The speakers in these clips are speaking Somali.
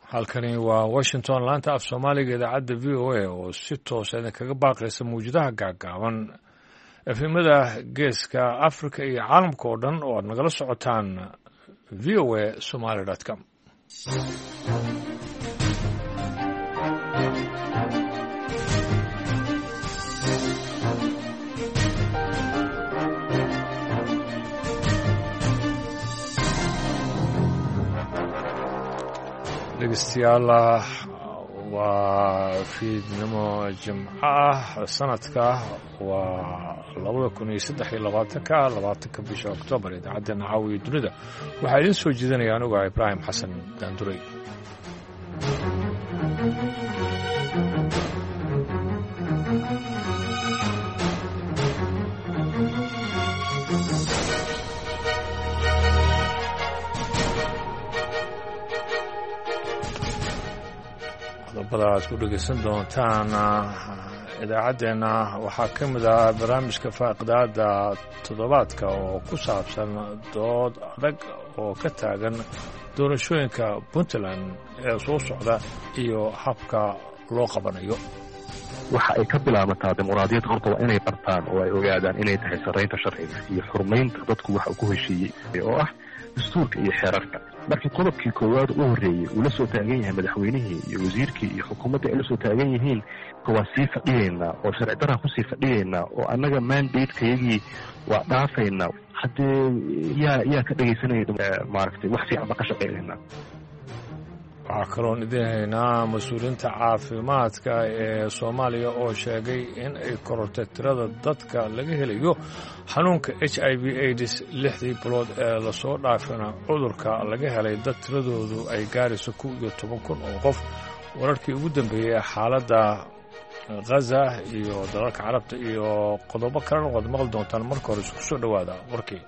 halkani waa washington laanta af soomaaliga idaacadda v o a oo si toosa idinkaga baaqaysa mawjadaha gaagaaban efemada geeska africa iyo caalamka oo dhan oo aad nagala socotaan v o a somaly com dhegeystayaal waa fiidnimo jimco ah sanadka waa 2023 bisha oktoobar idaacaddeena caawiya dunida waxaa idiin soo jeedinaya anigu ah ibraahim xasan daanduray qodobada aad ku dhegaysan doontaan idaacaddeenna waxaa ka mid ah barnaamijka faaqidaada toddobaadka oo ku saabsan dood adag oo ka taagan doorashooyinka puntland ee soo socda iyo habka loo qabanayo waxa ay ka bilaabataa dimuqraadiyadda horta waa inay bartaan oo ay ogaadaan inay tahay sarraynta sharciga iyo xurmaynta dadku waxa uu ku heshiiyey oo ah dastuurka iyo xeerarka markii qodobkii koowaad u horreeyey uu la soo taagan yahay madaxweynihii iyo wasiirkii iyo xukuumaddii ay la soo taagan yihiin waa sii fadhiyaynaa oo sharci daraan kusii fadhiyaynaa oo annaga mandatekayagii waa dhaafaynaa haddee yaa ka dhegaysanaya maaragtay wax fiican ba ka shaqaynaynaa waxaa kaloon idiin haynaa mas-uuliyiinta caafimaadka ee soomaaliya oo sheegay in ay korortay tirada dadka laga helayo xanuunka h i v aids 6 bilood ee lasoo dhaafina cudurka laga helay dad tiradoodu ay gaarayso 11,000 oo qof wararkii ugu dambeeyey ee xaaladda ghaza iyo dalalka carabta iyo qodobo kalena waad maqli doontaan marka hore isku soo dhowaada warkii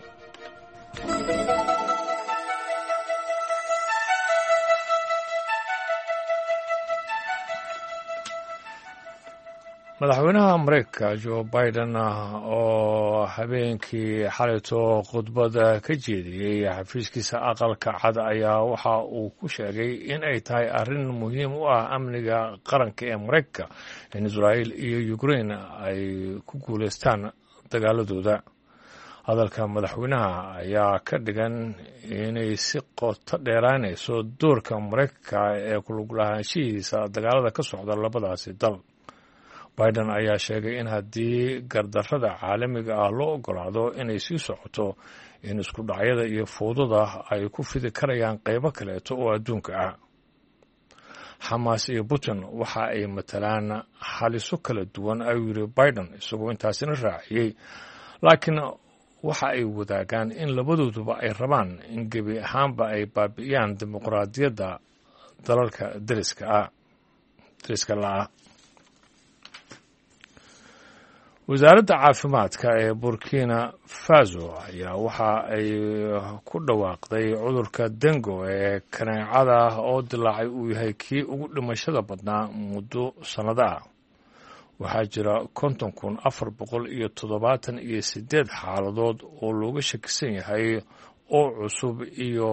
madaxweynaha mareykanka joe biden oo habeenkii xalayto khudbada ka jeediyey xafiiskiisa aqalka cad ayaa waxa uu ku sheegay in ay tahay arrin muhiim u ah amniga qaranka ee mareykanka in israa'iil iyo ukraine ay ku guulaystaan dagaaladooda hadalka madaxweynaha ayaa ka dhigan inay si qoto dheeraanayso doorka mareykanka ee kuluglahaanshihiisa dagaalada ka socda labadaasi dal biden ayaa sheegay in haddii gardarrada caalamiga ah loo oggolaado inay sii socoto in isku dhacyada iyo fowdada ay ku fidi karayaan qaybo kaleeto oo adduunka ah xamaas iyo putin waxa ay matalaan haliso kala duwan ayuu yidhi biden isagoo intaasina raaciyey laakiin waxa ay wadaagaan in labadooduba ay rabaan in gebi ahaanba ay baabi'iyaan dimuqraadiyadda dalalka dariska la'ah wasaaradda caafimaadka ee burkina faso ayaa waxa ay ku dhawaaqday cudurka dengo ee kaneecada oo dilaacay uu yahay kii ugu dhimashada badnaa muddo sannado ah waxaa jira 50,478 xaaladood oo looga shakisan yahay oo cusub iyo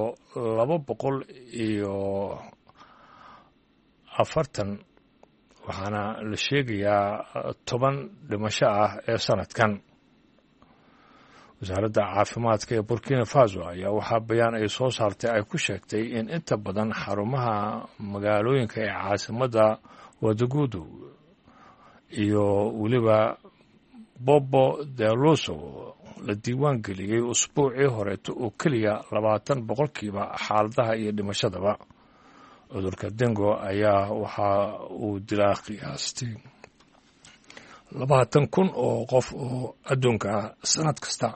240 waxaana la sheegayaa 10 dhimasho ah ee sanadkan wasaaradda caafimaadka ee burkina faso ayaa waxaa bayaan ay soo saartay ay ku sheegtay in inta badan xarumaha magaalooyinka ee caasimadda wadagudu iyo weliba bobo deloso la diiwaan geliyey usbuucii horeeto oo keliya 20% xaaladaha iyo dhimashadaba cudurka dengo ayaa waxa uu dilaa qiyaastii 20,000 oo qof oo adduunka ah sanad kasta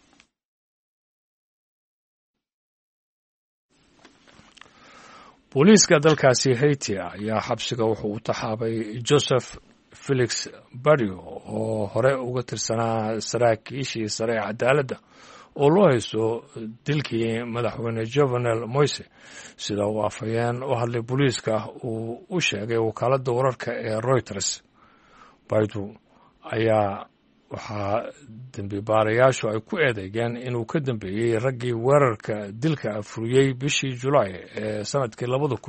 booliiska dalkaasi haiti ayaa xabsiga wuxuu u taxaabay joseph felix badio oo hore uga tirsanaa saraakiishii sare ee cadaaladda oo loo haysto dilkii madaxweyne jovenel moise sida uu afhayeen u hadlay booliiska uu u sheegay wakaaladda wararka ee reuters baidu ayaa waxaa dembibaarayaashu ay ku eedeygeen inuu ka dambeeyey raggii weerarka dilka furiyey bishii julaay ee sanadkii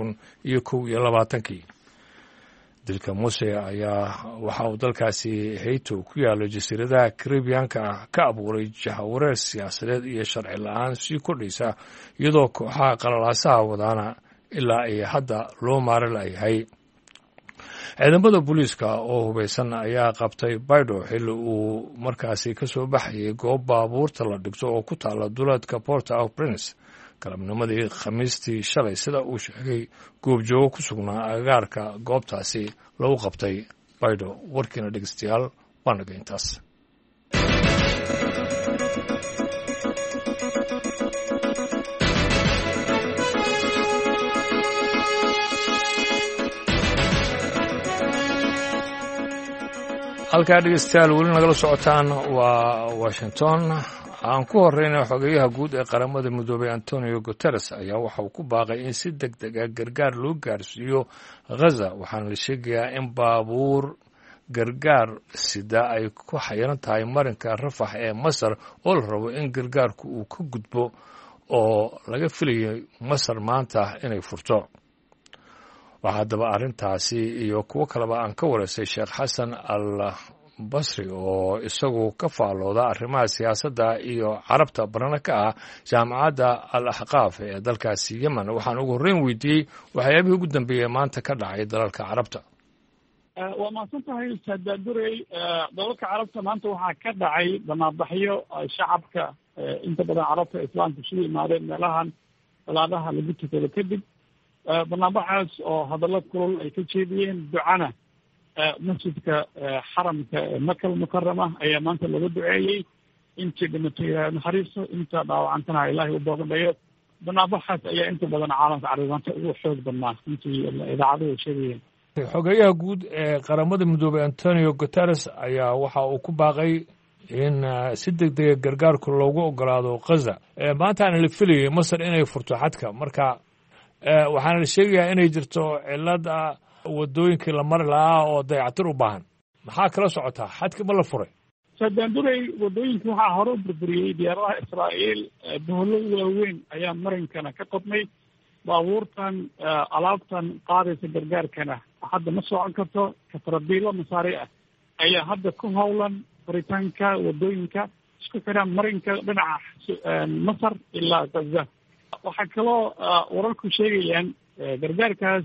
2021 dilka muse ayaa waxa uu dalkaasi hayto ku yaalo jasiiradaha karibiyanka ka abuuray jahawareer siyaasadeed iyo sharci la-aan sii kordhaysa iyadoo kooxaha qalalaasaha wadaana ilaa ay hadda loo maari layahay ciidamada booliiska oo hubaysan ayaa qabtay baydho xilli uu markaasi ka soo baxayay goob baabuurta la dhigto oo ku taala duleedka port au prince galabnimadii khamiistii shalay sida uu sheegay goobjoogo ku sugnaa agagaarka goobtaasi lagu qabtay baydho warkiina dhegeystayaal waa naga intaas. halkaa dhegeystayaal weli nagala socotaan waa washington. aan ku horeyna xogeyaha guud ee qaramada midoobay antonio guteres ayaa waxa uu ku baaqay in si deg deg ah gargaar loo gaarsiiyo ghaza waxaana la sheegayaa in baabuur gargaar sida ay ku xayiran tahay marinka rafax ee masar oo la rabo in gargaarku uu ka gudbo oo laga filayay masar maanta inay furto. waxaa haddaba arrintaasi iyo kuwo kaleba aan ka wareysay sheekh xasan al basri oo isagu ka faallooda arrimaha siyaasadda iyo carabta barana ka ah jaamacadda al axqaaf ee dalkaasi yemen. waxaan ugu horreyn weydiiyey waxyaabihii ugu dambeeyey maanta ka dhacay dalalka carabta. waa mahadsan tahay saadaadurey. dalalka carabta maanta waxaa ka dhacay banaanbaxyo shacabka inta badan carabta islaamka isugu imaadeen meelahan salaadaha lagu tukado kadib. banaanbaxaas oo hadallo kulul ay ka jeediyeen ducana masjidka xaramka makal mukarama ayaa maanta laga duceeyey. intii dhimatay ilaahay naxariisto, inta dhaawacantana ilaahay u boogandhayo. banaanbaxaas ayaa inta badan caalamka carabi maanta ugu xoog badnaa intii idaacaduhu sheegayeen. xogeyaha guud ee qaramada midoobay antonio guteres ayaa waxa uu ku baaqay in si deg dega gargaarku loogu ogolaado ghaza. maantaana la filayay masar inay furto xadka, marka waxaana la sheegayaa inay jirto cilada wadooyinkii la mari lahaa oo dayactir u baahan. maxaa kala socotaa? xadka ma la furay? saadaandurey wadooyinka waxaa hore u burburiyey diyaaradaha israa'iil. boholo waaweyn ayaa marinkana ka qodmay. baabuurtan alaabtan qaadaysa gargaarkana hadda ma socon karto. katarabiilo masaari ah ayaa hadda ku howlan furitaanka wadooyinka isku xidhaan marinka dhinaca masar ilaa gaza. waxaa kaloo wararku sheegayaan gargaarkaas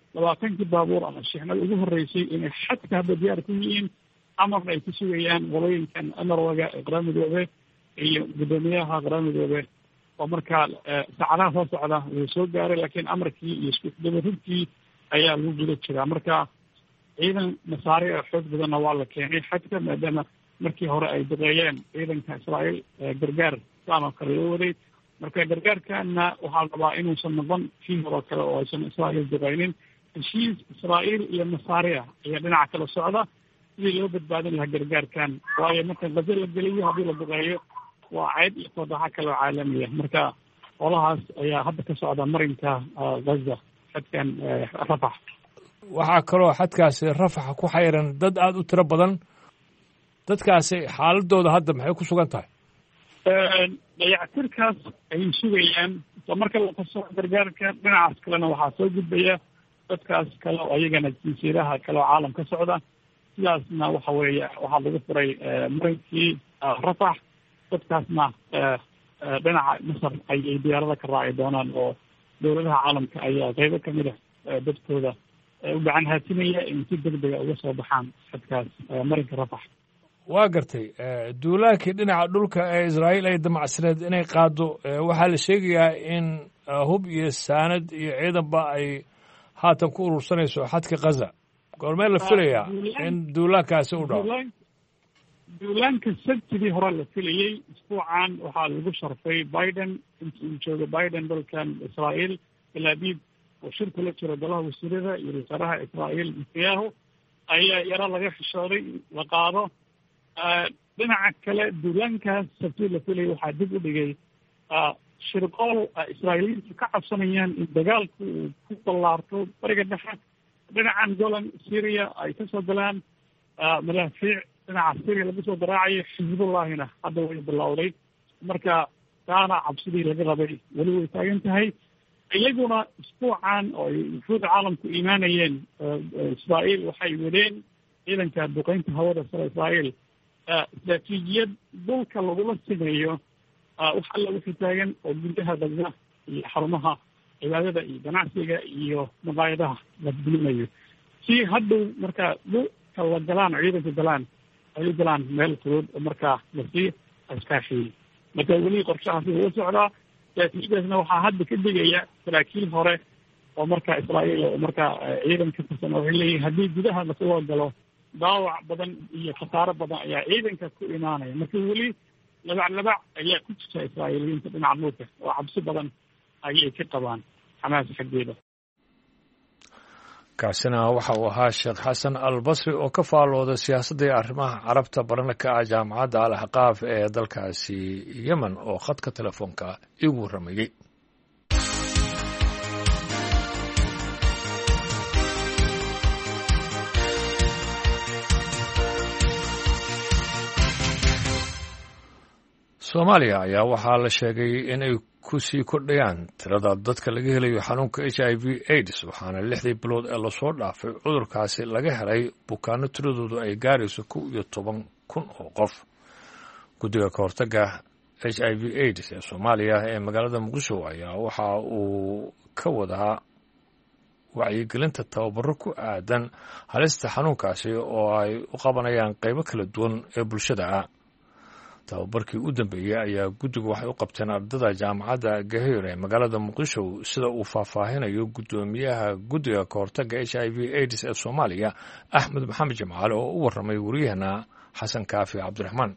20 baabuur ama shixnada ugu horreysay inay xadka hadda diyaar ku yihiin, amarna ay ku sugayaan walooyinkan amarwaga ee qaramada midoobe iyo guddoomiyaha qaramada midoobe oo markaa saacadaha soo socda wuu soo gaaray, laakiin amarkii iyo isku dabarurkii ayaa lagu guda jiraa. marka ciidan masaari oo xoog badanna waa la keenay xadka, maadaama markii hore ay duqeeyeen ciidanka israa'iil gargaar islaan oo kale loo waday. marka gargaarkana waxaa la rabaa inuusan noqon kii hore kale oo aysan israa'iil duqeynin. heshiis israa'iil iyo masaariya ayaa dhinaca kala socda sidii loo badbaadin lahaa gargaarkan, waayo marka gaza la geliyo haddii la duqeeyo waa ceeb iyo foodaxa kale oo caalamiya. marka holahaas ayaa hadda ka socda marinka gaza xadkan rafax. waxaa kaloo xadkaasi rafaxa ku xayran dad aada u tiro badan. dadkaasi xaaladooda hadda maxay ku sugan tahay? dayactirkaas ayay sugayaan. marka la qaso gargaarka dhinacaas kalena waxaa soo gudbaya dadkaas kale oo ayagana jinsiyadaha kale oo caalam ka socda. sidaasna waxa weeye waxaa lagu furay marinkii rafax. dadkaasna dhinaca masar ayay diyaarada ka raaci doonaan oo dowladaha caalamka ayaa qeybo kamid ah dadkooda u gacan haatinaya in si deg dega uga soo baxaan xadkaas marinka rafax. waa gartay. duulaankii dhinaca dhulka ee israa'iil ay damacsaneed inay qaado, waxaa la sheegayaa in hub iyo saanad iyo ciidanba ay haatan ku urursanayso xadka ghaza. goormee la filayaa in duulaankaasi u dhaco? duulaanka sabtidii hore la filayey. isbuucan waxaa lagu sharfay biden intii uu joogo biden dalkan israa'iil tel aviv oo shir kula jiro golaha wasiirada iyo wasaaraha israa'iil netanyahu ayaa yaro laga xishooday la qaado. dhinaca kale duulaankaas sabtidii la filayay waxaa dib u dhigay shirqool israa'iiliyiintu ka cabsanayaan in dagaalku uu ku ballaarto bariga dhexe. dhinacan golan syria ay kasoo galaan madaafiic dhinaca Syria laga soo daraacayo Xisbullahina hadda way bilowday marka taana cabsidii laga qabay weli way taagan tahay iyaguna isbuucan oo wuxuuda caalamku iimaanayeen Israa'iil waxay wadeen ciidanka duqeynta hawada sare Israa'iil istaraatiijiyad dhulka lagula sameeyo wax alla wixii taagan oo gudaha degma iyo xarumaha cibaadada iyo ganacsiga iyo maqaayadaha la duminayo si hadhow markaa dhulka la galaan ciidanka galaan ay galaan meel fudud oo markaa lasii askaashiyey marka weli qorshahaasi wuu socdaa istaraatiijiyadaasna waxaa hadda ka digaya saraakiil hore oo markaa Israa'iil oo markaa ciidan ka tirsan waxay leeyihiin haddii gudaha lasoo galo daawac badan iyo khasaaro badan ayaa ciidanka ku imaanaya marka weli labac ayaa ku jirta Israa'iiliyiinta dhinaca dhulka oo cabsi badan ayay ka qabaan xamaas xaggeeda kaasina waxa uu ahaa Sheekh Xasan Al-Basri oo ka faalooda siyaasadda iyo arrimaha carabta barana ka ah jaamacadda Al-Ahqaaf ee dalkaasi Yemen oo khadka telefoonka igu waramayay Soomaaliya ayaa waxaa la sheegay in ay ku sii kordhayaan tirada dadka laga helayo xanuunka HIV/AIDS waxaana 6 bilood ee lasoo dhaafay cudurkaasi laga helay bukaano tiradoodu ay gaarayso 11,000 oo qof. Guddiga ka hortagga HIV/AIDS ee Soomaaliya ee magaalada Muqdisho ayaa waxa uu ka wadaa wacyigelinta tababaro ku aadan halista xanuunkaasi oo ay u qabanayaan qaybo kala duwan ee bulshada ah. tababarkii u dambeeyay ayaa guddigu waxay u qabteen ardada jaamacadda Gaheer ee magaalada Muqdisho sida uu faahfaahinayo guddoomiyaha guddiga ka hortagga HIV/AIDS ee Soomaaliya Axmed Maxamed Jamaal oo u waramay wariyahana Xasan Kaafi Cabdiraxmaan.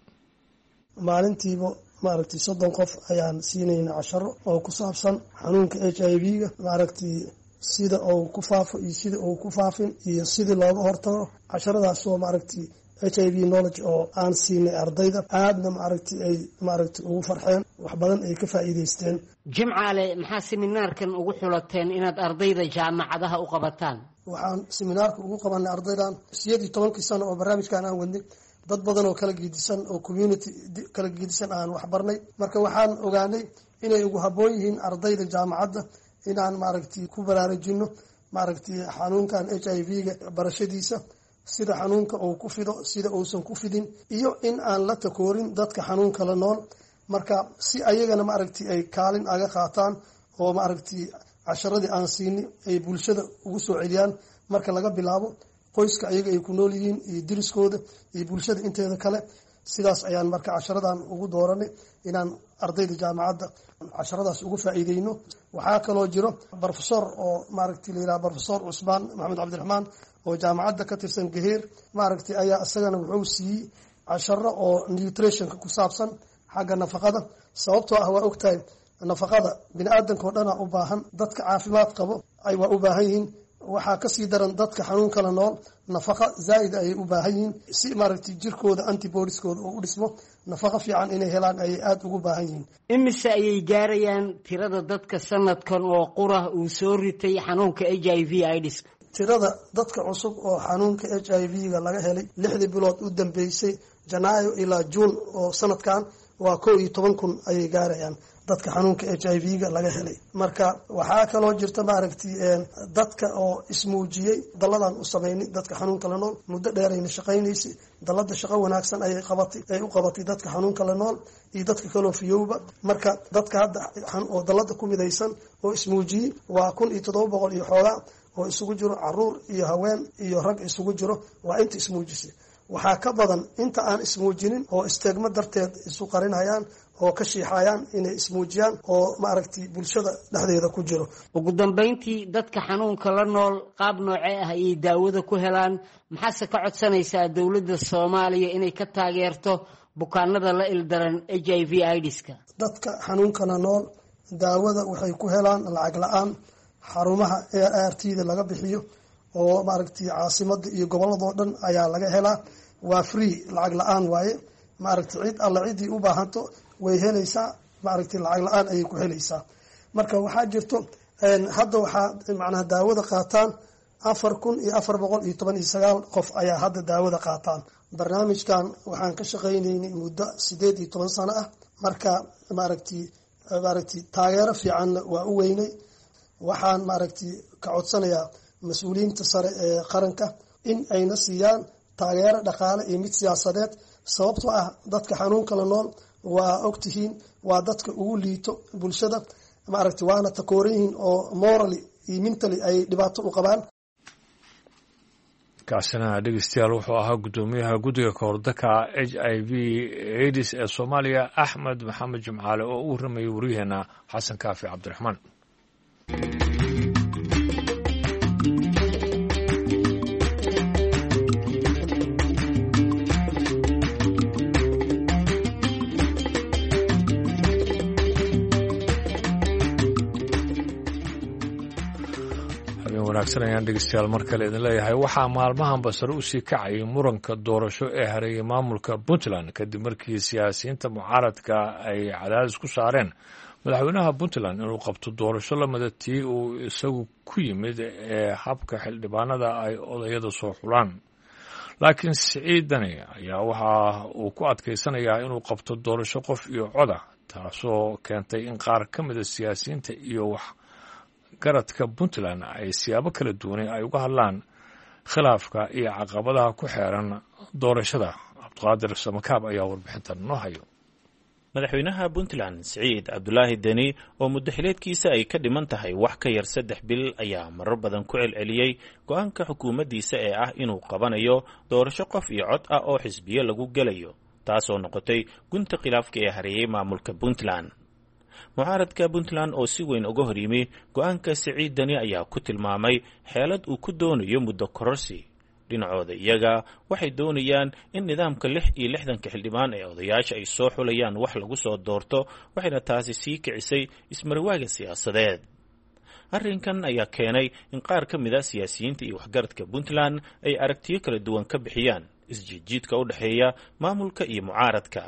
maalintiiba maaragtay 30 qof ayaan siinayna casharo oo ku saabsan xanuunka HIV-ga maaragtay sida uu ku faafo iyo sida uu ku faafin iyo sida looga hortago casharadaas oo maaragtay HIV knowledge oo aan siinay ardayda aadna maaragtay ugu farxeen wax badan ay ka faa'iideysteen. Jimcaale maxaa seminaarkan ugu xulateen inaad ardayda jaamacadaha u qabataan? waxaan seminaarka ugu qabanay ardaydan 18 sano oo barnaamijkan aan wadnay dad badan oo kala geedisan oo community kala geedisan aan wax barnay marka waxaan ogaanay inay ugu habboon yihiin ardayda jaamacadda inaan maaragtay ku baraarujino maaragtay xanuunkan HIV-ga barashadiisa sida xanuunka uu ku fido sida uusan ku fidin iyo in aan la takoorin dadka xanuunka la nool marka si ayagana maaragtay ay kaalin aga qaataan oo maaragtay casharadii aan siini ay bulshada ugu soo celiyaan marka laga bilaabo qoyska ayaga ay ku nool yihiin iyo diriskooda iyo bulshada inteeda kale sidaas ayaan marka casharadan ugu dooranay inaan ardayda jaamacadda casharadaas ugu faa'iideyno. waxaa kaloo jiro professor oo maaragtay la yiraahdo Professor Usman Maxamed Cabdiraxmaan oo jaamacadda ka tirsan Gaheer maaragtay ayaa isagana wuxuu siiyay casharo oo nutrition ku saabsan xagga nafaqada sababtoo ah waa ogtahay nafaqada bini'aadanka oo dhan u baahan dadka caafimaad qabo ay waa u baahan yihiin waxaa ka sii daran dadka xanuunka la nool nafaqa zaid ay u baahan yihiin si maaragtay jirkooda antibodieskooda oo u dhismo nafaqa fiican inay helaan ay aad ugu baahan yihiin. imise ayay gaarayaan tirada dadka sanadkan oo qura uu soo ritay xanuunka HIV/AIDS? tirada dadka cusub oo xanuunka HIV-ga laga helay 6 bilood u dambeysay Janaayo ilaa Juun oo sanadkan waa 11,000 ayay gaarayaan dadka xanuunka HIV-ga laga helay. marka waxaa kaloo jirta maaragtay dadka oo ismuujiyay daladan u sameeyay dadka xanuunka la nool muddo dheer ay shaqaynaysay dalada shaqo wanaagsan ay u qabatay dadka xanuunka la nool iyo dadka kale oo fiyowba marka dadka hadda oo dalada ku midaysan oo ismuujiyay waa 1700 iyo xoogaa oo isugu jiro caruur iyo haween iyo rag isugu jiro waa inta ismuujisay. waxaa ka badan inta aan ismuujinin oo isteegma darteed isu qarinayaan oo ka shiixayaan inay ismuujiyaan oo maaragtay bulshada dhexdeeda ku jiro. ugu dambeyntii dadka xanuunka la nool qaab noocee ah ayay daawada ku helaan maxaase ka codsanaysaa dawladda Soomaaliya inay ka taageerto bukaanada la ildaran HIV/AIDS-ka? dadka xanuunka la nool daawada waxay ku helaan lacag la'aan xarumaha ART-da laga bixiyo oo maaragtay caasimada iyo gobolladoo dhan ayaa laga helaa waa free lacag la'aan waaye maaragtay cid alla cidii u baahanto way helaysaa maaragtay lacag la'aan ayay ku helaysaa. marka waxaa jirto hadda waxaa macnaha daawada qaataan 4,419 qof ayaa hadda daawada qaataan barnaamijkan waxaan ka shaqaynaynay muddo 18 sano ah marka maaragtay taageero fiicanna waa u weynay waxaan maaragtay ka codsanayaa mas-uuliyiinta sare ee qaranka in ayna siiyaan taageero dhaqaale iyo mid siyaasadeed sababtoo ah dadka xanuunka la nool waa ogtihiin waa dadka ugu liito bulshada maaragtay waana takooran yihiin oo morally iyo mentally ay dhibaato u qabaan. kaasina dhegeystayaal wuxuu ahaa guddoomiyaha guddiga kahordaka HIV/AIDS ee Soomaaliya Axmed Maxamed Jimcaale oo u warramayay wariyaheena Xasan Kaafi Cabdiraxmaan. wanaagsanayaan dhegeystayaal mar kale idin leeyahay waxaa maalmahanba sare u sii kacayay muranka doorasho ee hareeyay maamulka Puntland kadib markii siyaasiyiinta mucaaradka ay cadaadis ku saareen madaxweynaha Puntland inuu qabto doorasho lamida tii uu isagu ku yimid ee habka xildhibaanada ay odayada soo xulaan laakiin Siciid Dani ayaa waxa uu ku adkeysanayaa inuu qabto doorasho qof iyo cod ah taasoo keentay in qaar ka mid ah siyaasiyiinta iyo garadka Puntland ay siyaabo kala duwan ay uga hadlaan khilaafka iyo caqabadaha ku xeeran doorashada. Cabdiqaadir Samakaab ayaa warbixintan noo hayo. madaxweynaha Puntland Siciid Cabdulaahi Dani oo muddo xileedkiisa ay ka dhiman tahay wax ka yar 3 bil ayaa marar badan ku celceliyay go'aanka xukuumaddiisa ee ah inuu qabanayo doorasho qof iyo cod ah oo xisbiyo lagu galayo taasoo noqotay gunta khilaafka ee hareeyay maamulka Puntland. mucaaradka Puntland oo si weyn uga hor yimi go'aanka Siciid Dani ayaa ku tilmaamay xeelad uu ku doonayo muddo kororsi. dhinacooda iyaga waxay doonayaan in nidaamka 66 xildhibaan ee odayaasha ay soo xulayaan wax lagu soo doorto waxayna taasi sii kicisay ismarwaaga siyaasadeed. arrinkan ayaa keenay in qaar ka mid ah siyaasiyiinta iyo waxgaradka Puntland ay aragtiyo kala duwan ka bixiyaan isjiidjiidka u dhaxeeya maamulka iyo mucaaradka.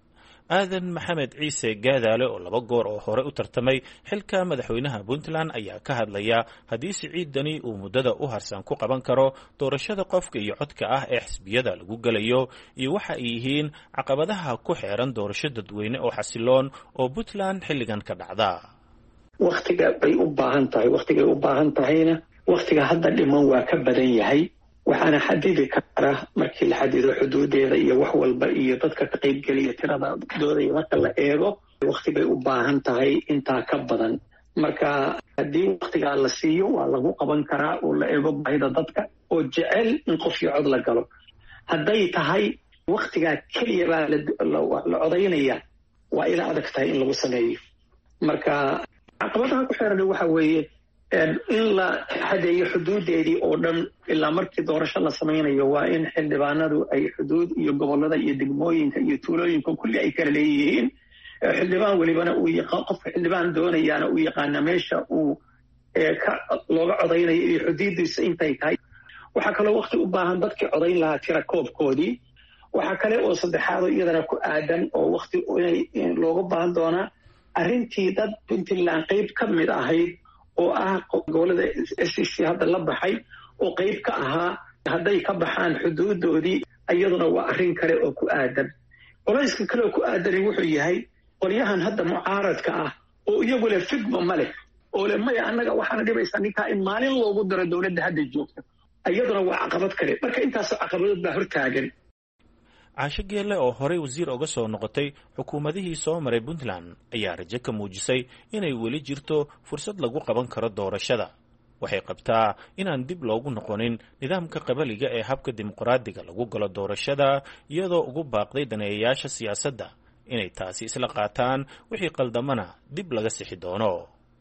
aadan maxamed ciise gaadaale oo 2 goor oo hore u tartamay xilka madaxweynaha Puntland ayaa ka hadlaya haddii Siciid Dani uu muddada u harsan ku qaban karo doorashada qofka iyo codka ah ee xisbiyada lagu galayo iyo waxa ay yihiin caqabadaha ku xeeran doorasho dadweyne oo xasiloon oo Puntland xilligan ka dhacda. waqtiga bay u baahan tahayna waqtiga hadda dhiman waa ka badan yahay waxaana xadidi kara markii la xadido xuduudeeda iyo wax walba iyo dadka ka qaybgeliya tirada doodaya marka la eego waqti bay u baahan tahay intaa ka badan marka haddii waqtigaa la siiyo waa lagu qaban karaa oo la eego baahida dadka oo jecel in qof iyo cod la galo. hadday tahay waqtigaa keliya baa la codaynaya waa ila adag tahay in lagu sameeyo. marka caqabadaha ku xeeran waxa weeye in la xadeeyo xuduudeedii oo dhan ilaa markii doorasho la samaynayo waa in xildhibaanadu ay xuduud iyo gobollada iyo degmooyinka iyo tuulooyinka kulli ay kala leeyihiin. xildhibaan welibana qofka xildhibaan doonayaana uu yaqaana meesha uu looga codaynayo iyo xuduudiisa intay tahay. waxaa kaloo waqti u baahan dadkii codayn lahaa tira koobkoodii. waxaa kale oo saddexaado iyadana ku aadan oo waqti looga baahan doonaa arrintii dad Puntland qayb ka mid ahayd oo ah gobolada SCC hadda la baxay oo qayb ka ahaa hadday ka baxaan xuduudoodii iyaduna waa arrin kale oo ku aadan. qolayska kale oo ku aadani wuxuu yahay qolyahan hadda mucaaradka ah oo iyagu leh fidma ma leh oo leh maya annaga waxaana dhibaysaa ninkaa in maalin loogu daro dowladda hadda joogta iyaduna waa caqabad kale. marka intaasoo caqabadood baa hortaagan. caasho geelle oo horey wasiir uga soo noqotay xukuumadihii soo maray Puntland ayaa rajo ka muujisay inay weli jirto fursad lagu qaban karo doorashada. waxay qabtaa inaan dib loogu noqonin nidaamka qabaliga ee habka dimuqraadiga lagu galo doorashada iyadoo ugu baaqday daneeyayaasha siyaasadda inay taasi isla qaataan wixii qaldamana dib laga sixi doono.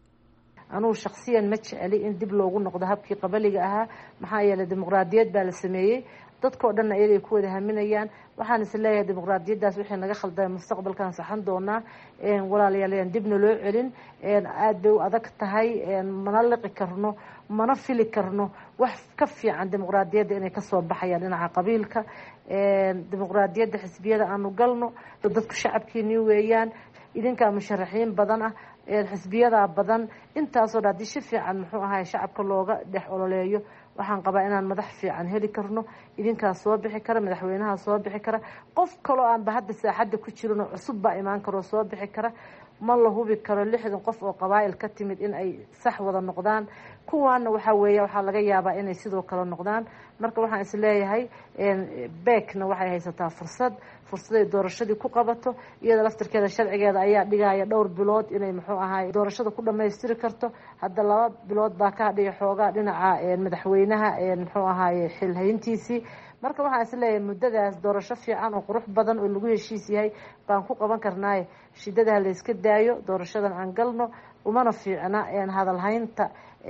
anugu shakhsiyan ma jeceli in dib loogu noqdo habkii qabaliga ahaa maxaa yeelay dimuqraadiyad baa la sameeyey dadkoo dhanna iyagay ku wada haminayaan. waxaan is leeyahay dimuqraadiyaddaas waxay naga khaldamay mustaqbalkan saxan doonaa. walaalayaal dibna loo celin aad bay u adag tahay mana liqi karno mana fili karno wax ka fiican dimuqraadiyadda inay kasoo baxayaan dhinaca qabiilka. dimuqraadiyadda xisbiyada aanu galno dadku shacabkiini weeyaan idinkaa musharaxiin badan ah xisbiyadaa badan intaasoo dhan haddii si fiican muxuu ahay shacabka looga dhex ololeeyo waxaan qabaa inaan madax fiican heli karno, idinkaa soo bixi kara, madaxweynaha soo bixi kara, qof kaloo aanba hadda saaxadda ku jirin oo cusub baa imaan karo soo bixi kara. ma la hubi karo 60 qof oo qabaa'il ka timid in ay sax wada noqdaan. kuwaana waxaa laga yaabaa inay sidoo kale noqdaan. marka waxaan is leeyahay beekna waxay haysataa fursaday doorashadii ku qabato, iyada laftirkeeda sharcigeeda ayaa dhigaya dhowr bilood inay doorashada ku dhammaystiri karto. hadda 2 bilood baa ka hadhiya xoogaa dhinaca madaxweynaha xilhayntiisii. marka waxaan is leeyahay muddadaas doorasho fiican oo qurux badan oo lagu heshiis yahay baan ku qaban karnaaye shidadaha la iska daayo, doorashadan aan galno. umana fiicna hadalhaynta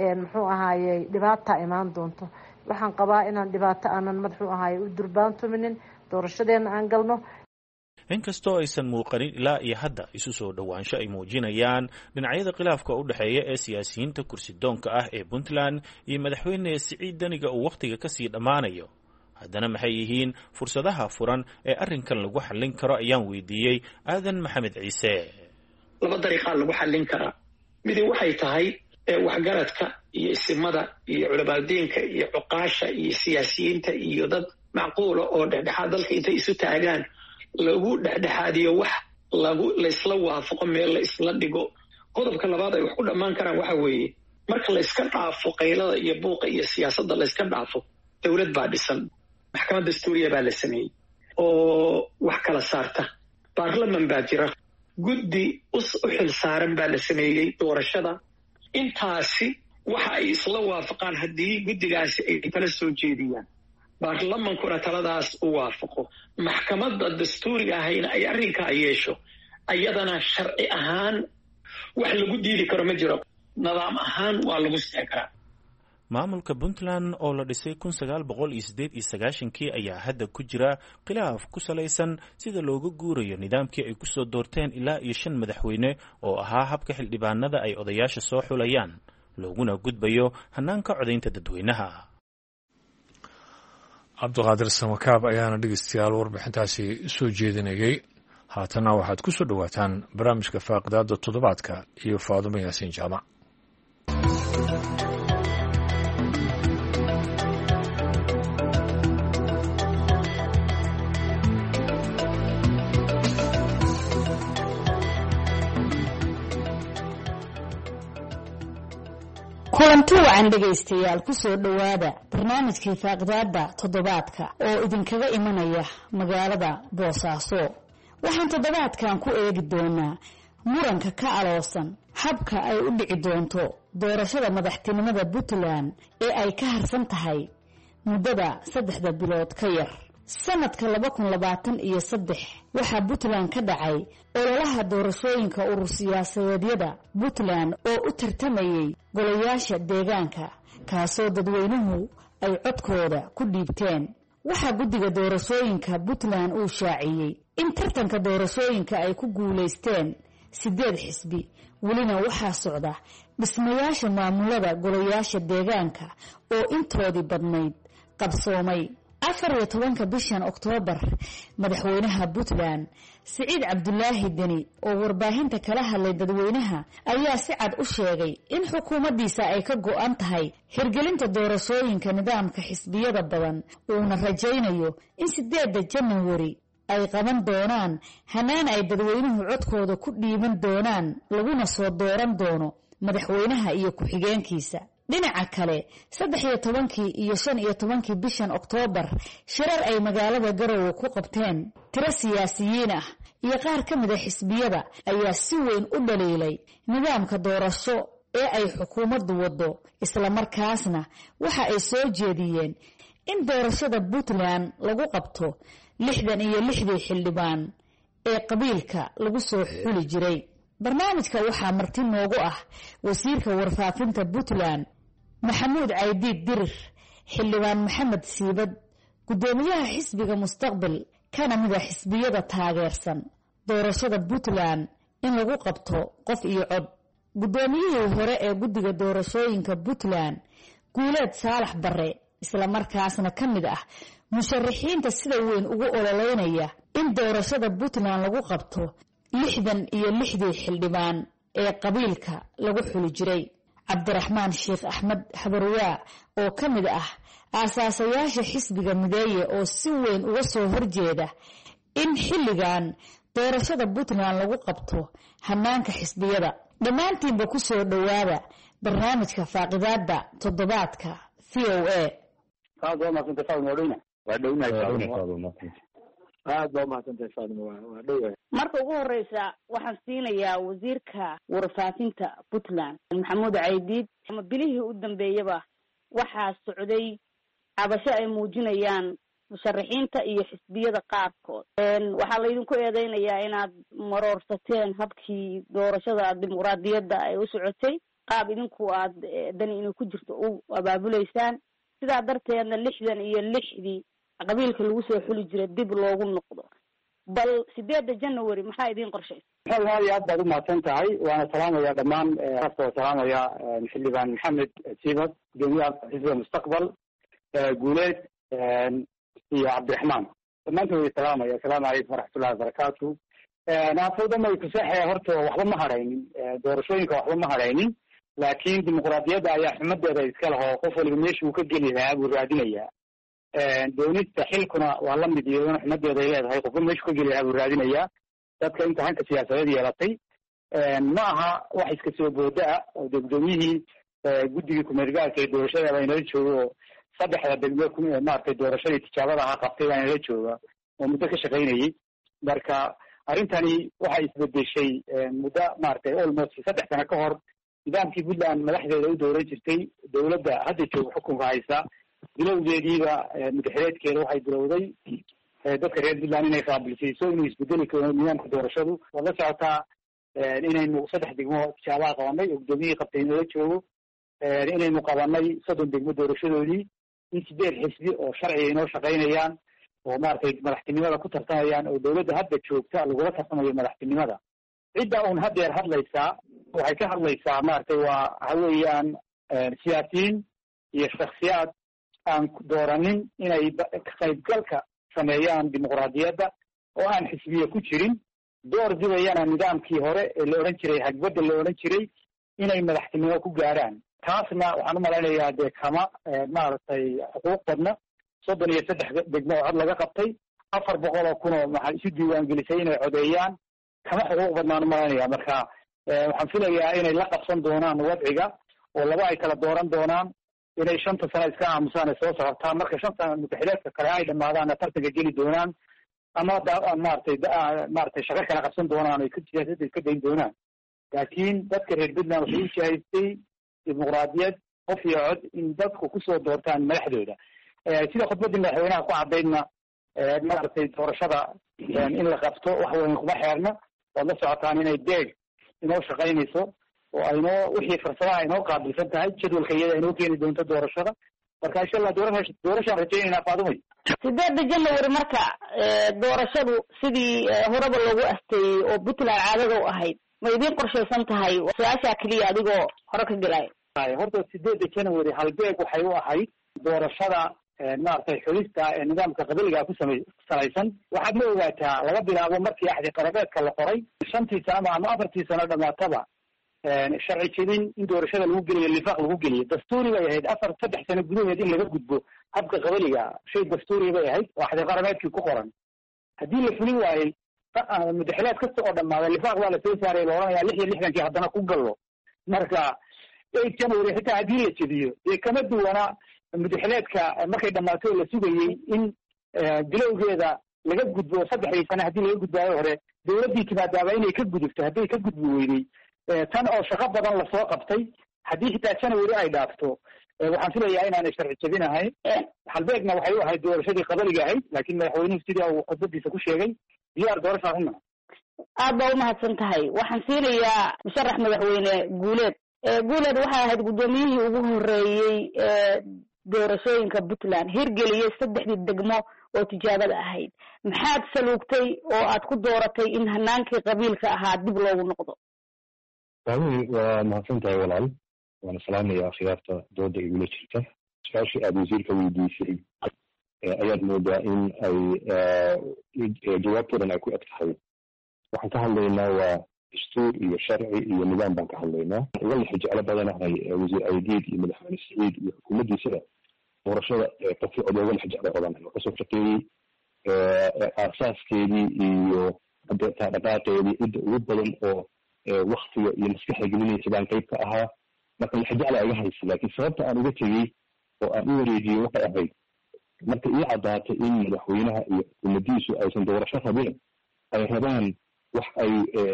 dhibaata imaan doonto. waxaan qabaa inaan dhibaato aanan u durbaantuminin, doorashadeena aan galno. inkastoo aysan muuqanin ilaa iyo hadda isu soo dhowaansho ay muujinayaan dhinacyada khilaafka u dhexeeya ee siyaasiyiinta kursidoonka ah ee Puntland iyo madaxweyne Siciid Daniga uu waqtiga kasii dhammaanayo, haddana maxay yihiin fursadaha furan ee arrinkan lagu xallin karo ayaan weydiiyey Aadan Maxamed Ciise. 2 dariiqa lagu xallin karaa. mid waxay tahay waxgaradka iyo isimada iyo culimadiinka iyo cuqaasha iyo siyaasiyiinta iyo dad macquul oo dhexdhexaad dalka intay isu taagaan lagu dhexdhexaadiyo wax la isla waafaqo, meel la isla dhigo. qodobka labaad ay wax ku dhammaan karaan waxa weeye marka la iska dhaafo qaylada iyo buuqa iyo siyaasadda la iska dhaafo, dawlad baa dhisan, maxkamad dastuuriya baa la sameeyey oo wax kala saarta, baarlaman baa jira, guddi u xil saaran baa la sameeyey doorashada. intaasi waxa ay isla waafaqaan haddii guddigaasi ay kala soo jeediyaan, baarlamankuna taladaas u waafaqo, maxkamadda dastuuriga ahayna ay arrinkaa yeesho, ayadana sharci ahaan wax lagu diidi karo ma jiro, nidaam ahaan waa lagu sixi karaa. maamulka Puntland oo la dhisay 1998 ayaa hadda ku jira khilaaf ku salaysan sida looga guurayo nidaamkii ay ku soo doorteen ilaa iyo 5 madaxweyne oo ahaa habka xildhibaanada ay odayaasha soo xulayaan, looguna gudbayo hanaanka codaynta dadweynaha. Cabdiqaadir Samakaab ayaana dhegeystayaal warbixintaasi soo jeedinayay. haatana waxaad ku soo dhawaataan barnaamijka Faaqidaada Toddobaadka iyo Faadumo Yaasiin Jaamac. kulanti wacan dhegaystayaal ku soo dhowaada barnaamijkii Faaqidaada Toddobaadka oo idinkaga imanaya magaalada Boosaaso. waxaan toddobaadkan ku eegi doonaa muranka ka aloosan habka ay u dhici doonto doorashada madaxtinimada Puntland ee ay ka harsan tahay muddada 3 bilood ka yar. sanadka 2023 waxaa Puntland ka dhacay ololaha doorashooyinka urur siyaasadeedyada Puntland oo u tartamayay golayaasha deegaanka, kaasoo dadweynuhu ay codkooda ku dhiibteen. waxaa guddiga doorashooyinka Puntland uu shaaciyey in tartanka doorashooyinka ay ku guuleysteen 8 xisbi. welina waxaa socda dhismayaasha maamulada golayaasha deegaanka oo intoodii badnayd qabsoomay. 14 bishan Oktoobar, madaxweynaha Puntland Siciid Cabdulaahi Dani oo warbaahinta kala hadlay dadweynaha ayaa si cad u sheegay in xukuumaddiisa ay ka go'an tahay hirgelinta doorashooyinka nidaamka xisbiyada badan, uuna rajaynayo in 8 January ay qaban doonaan hanaan ay dadweynuhu codkooda ku dhiiban doonaan, laguna soo dooran doono madaxweynaha iyo ku-xigeenkiisa. dhinaca kale 13 iyo 15 bishan Oktoobar, shirar ay magaalada Garowe ku qabteen tiro siyaasiyiin ah iyo qaar ka mid ah xisbiyada ayaa si weyn u dhaliilay nidaamka doorasho ee ay xukuumaddu wado, isla markaasna waxa ay soo jeediyeen in doorashada Puntland lagu qabto 66 xildhibaan ee qabiilka lagu soo xuli jiray. barnaamijka waxaa marti noogu ah wasiirka warfaafinta Puntland Maxamuud Caydiid Dirir, xildhibaan Maxamed Siibad, gudoomiyaha xisbiga Mustaqbal kana mid ah xisbiyada taageersan doorashada Puntland in lagu qabto qof iyo cod, gudoomiyihii hore ee guddiga doorashooyinka Puntland Guuleed Saalax Barre, isla markaasna ka mid ah musharaxiinta sida weyn ugu ololeynaya in doorashada Puntland lagu qabto 66 xildhibaan ee qabiilka lagu xuli jiray. cabdiraxmaan sheekh axmed xabarwaa oo ka mid ah aasaasayaasha xisbiga mideeye oo si weyn uga soo horjeeda in xilligan doorashada puntland lagu qabto hanaanka xisbiyada. dhammaantiinba ku soo dhowaada barnaamijka faaqidaada toddobaadka VOA. aad baa mahadsantahay Faadimo Wadhowna. waa dhownahay aad baa mahadsantahay Faadimo waa dhownahay. marka ugu horeysa waxaan siinayaa wasiirka warfaafinta Puntland Maxamuud Caydiid. bilihii u dambeeyaba waxaa socday cabasho ay muujinayaan musharaxiinta iyo xisbiyada qaarkood. waxaa laydinku eedeynayaa inaad maroorsateen habkii doorashada dimuqraadiyadda ay u socotay, qaab idinku aad dani inay ku jirto u abaabuleysaan. sidaa darteedna 66 qabiilka lagu soo xuli jiray dib loogu noqdo. bal 8 January maxaa idin qorshaysan? aad baad u mahadsan tahay. waana salaamayaa dhammaan rafta salaamaya xildhibaan maxamed siibad, gudoomiyaha xisbiga mustaqbal, guuleed iyo cabdiraxmaan. dhammaantood way salaamaya. asalaamu calaykum waraxmatullahi wabarakaatu. naafadama ay kuseexaya horta waxba ma hadhaynin, doorashooyinka waxba ma hadhaynin, laakiin dimuqraadiyadda ayaa xumadeeda iska laho qof waliba meesha uu ka geli lahaa buu raadinayaa. doonista xilkuna waa la mid iyo xumadeeda ay leedahay, qofba meeshu ka geli lahaa buu raadinayaa. dadka inta hanka siyaasadeed yeelatay ma aha wax iska soo booda ah oo gudoomiyihii guddigii kumeelgaarka ee doorashada baa inala jooga oo 3 degmo maaragtay doorashadii tijaabada ahaa qabtay baa inala jooga oo muddo ka shaqaynayay. marka arrintani waxay isbedeshay muddo maaragtay almost 3 sano ka hor. nidaamkii Puntland madaxdeeda u dooran jirtay dowladda hadda jooga xukunka haysa bilowgeediiba madaxweedkeeda waxay bilowday dadka reer Puntland inay qaabilsiiso inuu isbedeli karo nidaamka doorashadu. waa la socotaa inaynu 3 degmo tijaabaha qabanay oo gudoomiyihii qabtay inala joogo, inaynu qabanay 30 degmo doorashadoodii, in 8 xisbi oo sharciga inoo shaqaynayaan oo maaragtay madaxtinimada ku tartamayaan oo dowladda hadda joogta lagula tartamayo madaxtinimada. cidda uun haddeer hadlaysaa waxay ka hadlaysaa maaragtay waa waxa weeyaan siyaasiyiin iyo shakhsiyaad aan dooranin inay ka qaybgalka sameeyaan dimuqraadiyadda oo aan xisbiye ku jirin, door bidayana nidaamkii hore ee la odhan jiray hagbadda la odhan jiray inay madaxtinimo ku gaaraan. taasna waxaan u malaynayaa dee kama maaragtay xuquuq badna. 33 degmo oo cod laga qabtay, 400 kun oo maxaa isu diiwaangelisay inay codeeyaan, kama xuquuq badnaan u malaynayaa. marka waxaan filayaa inay la qabsan doonaan wadciga oo laba ay kala dooran doonaan, inay 5 sano iska aamusaan ay soo socotaan. marka 5 sano mutaxileedka kale ay dhamaadaana tartanka geli doonaan ama maaragtay shaqo kala qabsan doonaan ay siyaasadda iska dayn doonaan. laakiin dadka reer Puntland waxay u shahaystay dimuqraadiyad qof iyo cod in dadku kusoo doortaan madaxdooda. sida khudbadii madaxweynaha ku cadaydna maaragtay doorashada in la qabto wax weyn kuma xeerna. waad la socotaan inay deeg inoo shaqaynayso oo aynoo wixii farsamaha inoo qaabilsan tahay, jadwalka iyada inoo keeni doonto doorashada. marka insha Allah doorashaan rajaynaynaa Faadumay. 8 January marka doorashadu sidii horeba loogu asteeyay oo Puntland caadada u ahayd ma idin qorshaysan tahay? su'aasha kaliya adigoo hore ka galay. horta 8 January halbeeg waxay u ahayd doorashada maaragtay xulista ee nidaamka qabiilka ku salaysan. waxaad ma ogaataa laga bilaabo markii axdi qarabeedka la qoray 5 sano ama 4 sano dhamaataba sharci jebin in doorashada lagu geliyo lifaaq lagu geliyo. dastuuri bay ahayd 3 sano gudaheed in laga gudbo habka qabiilka. shay dastuuri bay ahayd oo axdi qarabeedkii ku qoran. haddii la fulin waayey madaxweynaha kasta oo dhamaada lifaaq waa la soo saaray la oranayaa 66 haddana ku gallo. marka 8 January xitaa haddii la jebiyo ee kama duwana madaxweynaha markay dhamaato la sugayay in bilowgeeda laga gudbo 3 sano haddii laga gudbaayo hore dowladdii timaadaaba inay ka gudubto. hadday ka gudbi weydey tan oo shaqo badan lasoo qabtay haddii xitaa January ay dhaafto waxaan filayaa inaanay sharci jebinahayn. halbeegna waxay u ahayd doorashadii qabaliga ahayd, laakiin madaxweynuhu sidii uu khudbadiisa ku sheegay diyaar doorasha ahna. aad baa u mahadsan tahay. waxaan siinayaa musharax madaxweyne guuleed. guuleed waxay ahayd gudoomiyihii ugu horeeyay doorashooyinka Puntland, hirgeliyay 3 degmo oo tijaabada ahayd. maxaad saluugtay oo aad ku dooratay in hanaankii qabiilka ahaa dib loogu noqdo? waa mahadsan tahay walaal. waana salaamayaa khiyaarta dooda igula jirta. su-aashii aada wasiirka weydiisay ayaad moodaa in ay jawaabtoodan ay ku eg tahay. waxaan ka hadlaynaa waa dastuur iyo sharci iyo nidaam baan ka hadlaynaa. uga lixi jeclo badanahay wasiir Aydiid iyo madaxweyne Siciid iyo xukuumaddiisada doorashada qofkii cod uga lixi jeclo badanahay oo kasoo shaqeeyey aasaaskeedii iyo dhaqaaqeedii cidda ugu badan oo waktiga iyo maskaxda gelinaysa baan qayb ka ahaa. marka lixi jecla iga haysa, laakiin sababta aan uga tegey oo aan u wareejiyey waxay ahayd marka ii caddaatay in madaxweynaha iyo xukuumaddiisu aysan doorasho rabin, ay rabaan wax ay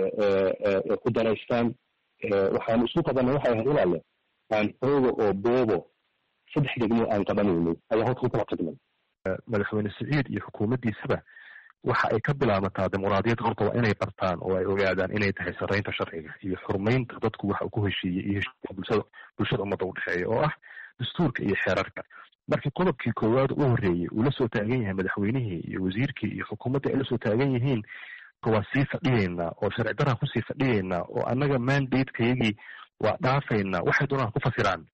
ku daraystaan. waxaan isku qabanay waxay ahayd ilaale aan xooga oo boobo 3 degmo aan qabanaynay ayaa horta ku kala tagnay. madaxweyne Siciid iyo xukuumaddiisaba waxa ay ka bilaabataa dimuqraadiyad horta waa inay bartaan oo ay ogaadaan inay tahay sarreynta sharciga iyo xurmaynta dadku waxa uu ku heshiiyey iyo bulshada ummadda u dhexeeya oo ah dastuurka iyo xeerarka. markii qodobkii koowaad u horreeyey uu la soo taagan yahay madaxweynihii iyo wasiirkii iyo xukuumadda ay la soo taagan yihiin, waa sii fadhiyeynaa oo sharci daraan kusii fadhiyeynaa oo annaga mandate-kayagii waa dhaafaynaa, waxay doonaan ku fasiraan.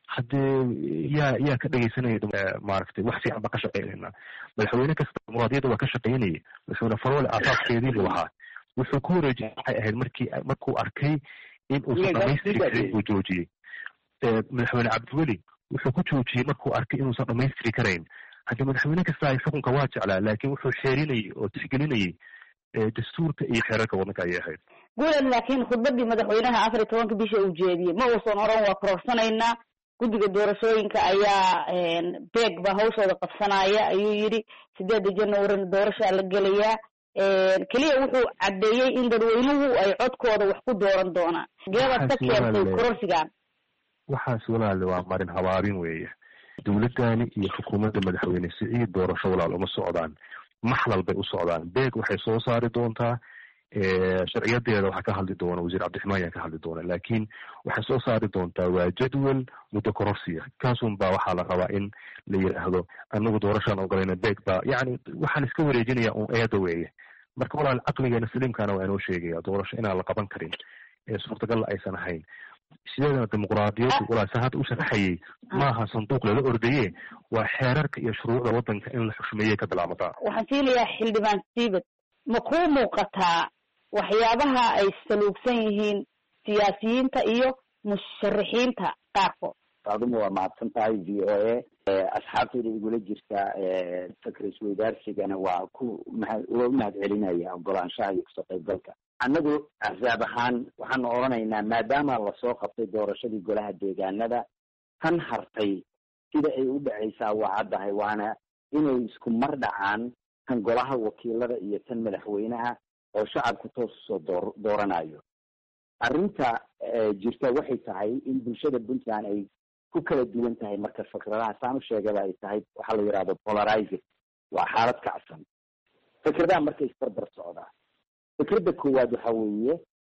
haddee yaa ka dhegaysanaya maaragtay wax fiican baa ka shaqeynaynaa. madaxweyne kasta dimuqraadiyadda waa ka shaqeynayay. madaxweyne Faroole aasaaskeedii buu ahaa. wuxuu ku wareejiyay waxay ahayd markuu arkay in uusan dhamaystiri karin uu joojiyey. madaxweyne Cabdiweli wuxuu ku joojiyey markuu arkay inuusan dhamaystiri karayn. haddii madaxweyne kasta ay xukunka waa jeclaa, laakiin wuxuu xeerinayay oo tixgelinayay dastuurka iyo xeerarka waddanka ayay ahayd. guulan laakiin khudbadii madaxweynaha 14 bisha uu jeediyey ma uusan oran waa kororsanayna guddiga doorashooyinka ayaa beeg baa hawshooda qabsanaya ayuu yidhi 8 Janaayo doorasha la gelayaa. keliya wuxuu caddeeyey in dadweynuhu ay codkooda wax ku dooran doonaan. geebaad ka keentay kororsigan. waxaas walaale waa marin habaabin weeye. dowladdaani iyo xukuumadda madaxweyne Siciid doorasho walaal uma socdaan, maxlal bay u socdaan. beeg waxay soo saari doontaa sharciyadeeda waxaa ka hadli doona wasiir Cabdiraxmaan ayaa ka hadli doona, laakiin waxay soo saari doontaa waa jadwal muddo kororsiya. kaasun baa waxaa la rabaa in la yidhaahdo anagu doorashaan ogolayna beeg baa yani waxaan iska wareejinaya un eeda weeye. marka walaal caqligeena saliimkaana waa inoo sheegaya doorasho inaan la qaban karin suurtagalla aysan ahayn. sideedana dimuqraadiyaddu walaal sa hadda u sharaxayay maaha sanduuq lala ordaye, waa xeerarka iyo shuruucda waddanka in la xushmeeyey ka bilaamataa. waxaan siinayaa xildhibaan Siibad, ma kuu muuqataa waxyaabaha ay saluugsan yihiin siyaasiyiinta iyo musharaxiinta qaarkood? aaduma waa mahadsan tahay VOA. asxaabtayda igula jirta fikir isweydaarsigana waa uga mahad celinaya ogolaanshaha iyo kasoo qaybgalka. annagu axsaab ahaan waxaanu odhanaynaa maadaama lasoo qabtay doorashadii golaha deegaanada, tan hartay sida ay u dhacaysaa waa caddahay, waana inay isku mar dhacaan tan golaha wakiilada iyo tan madaxweynaha oo shacabku toos usoo dooranayo. arrinta jirta waxay tahay in bulshada Puntland ay ku kala duwan tahay marka fikradaha saan u sheegaba ay tahay waxaa la yidhahdo polarizing, waa xaalad kacsan. fikradaha markay isbarbar socdaa, fikradda koowaad waxa weeye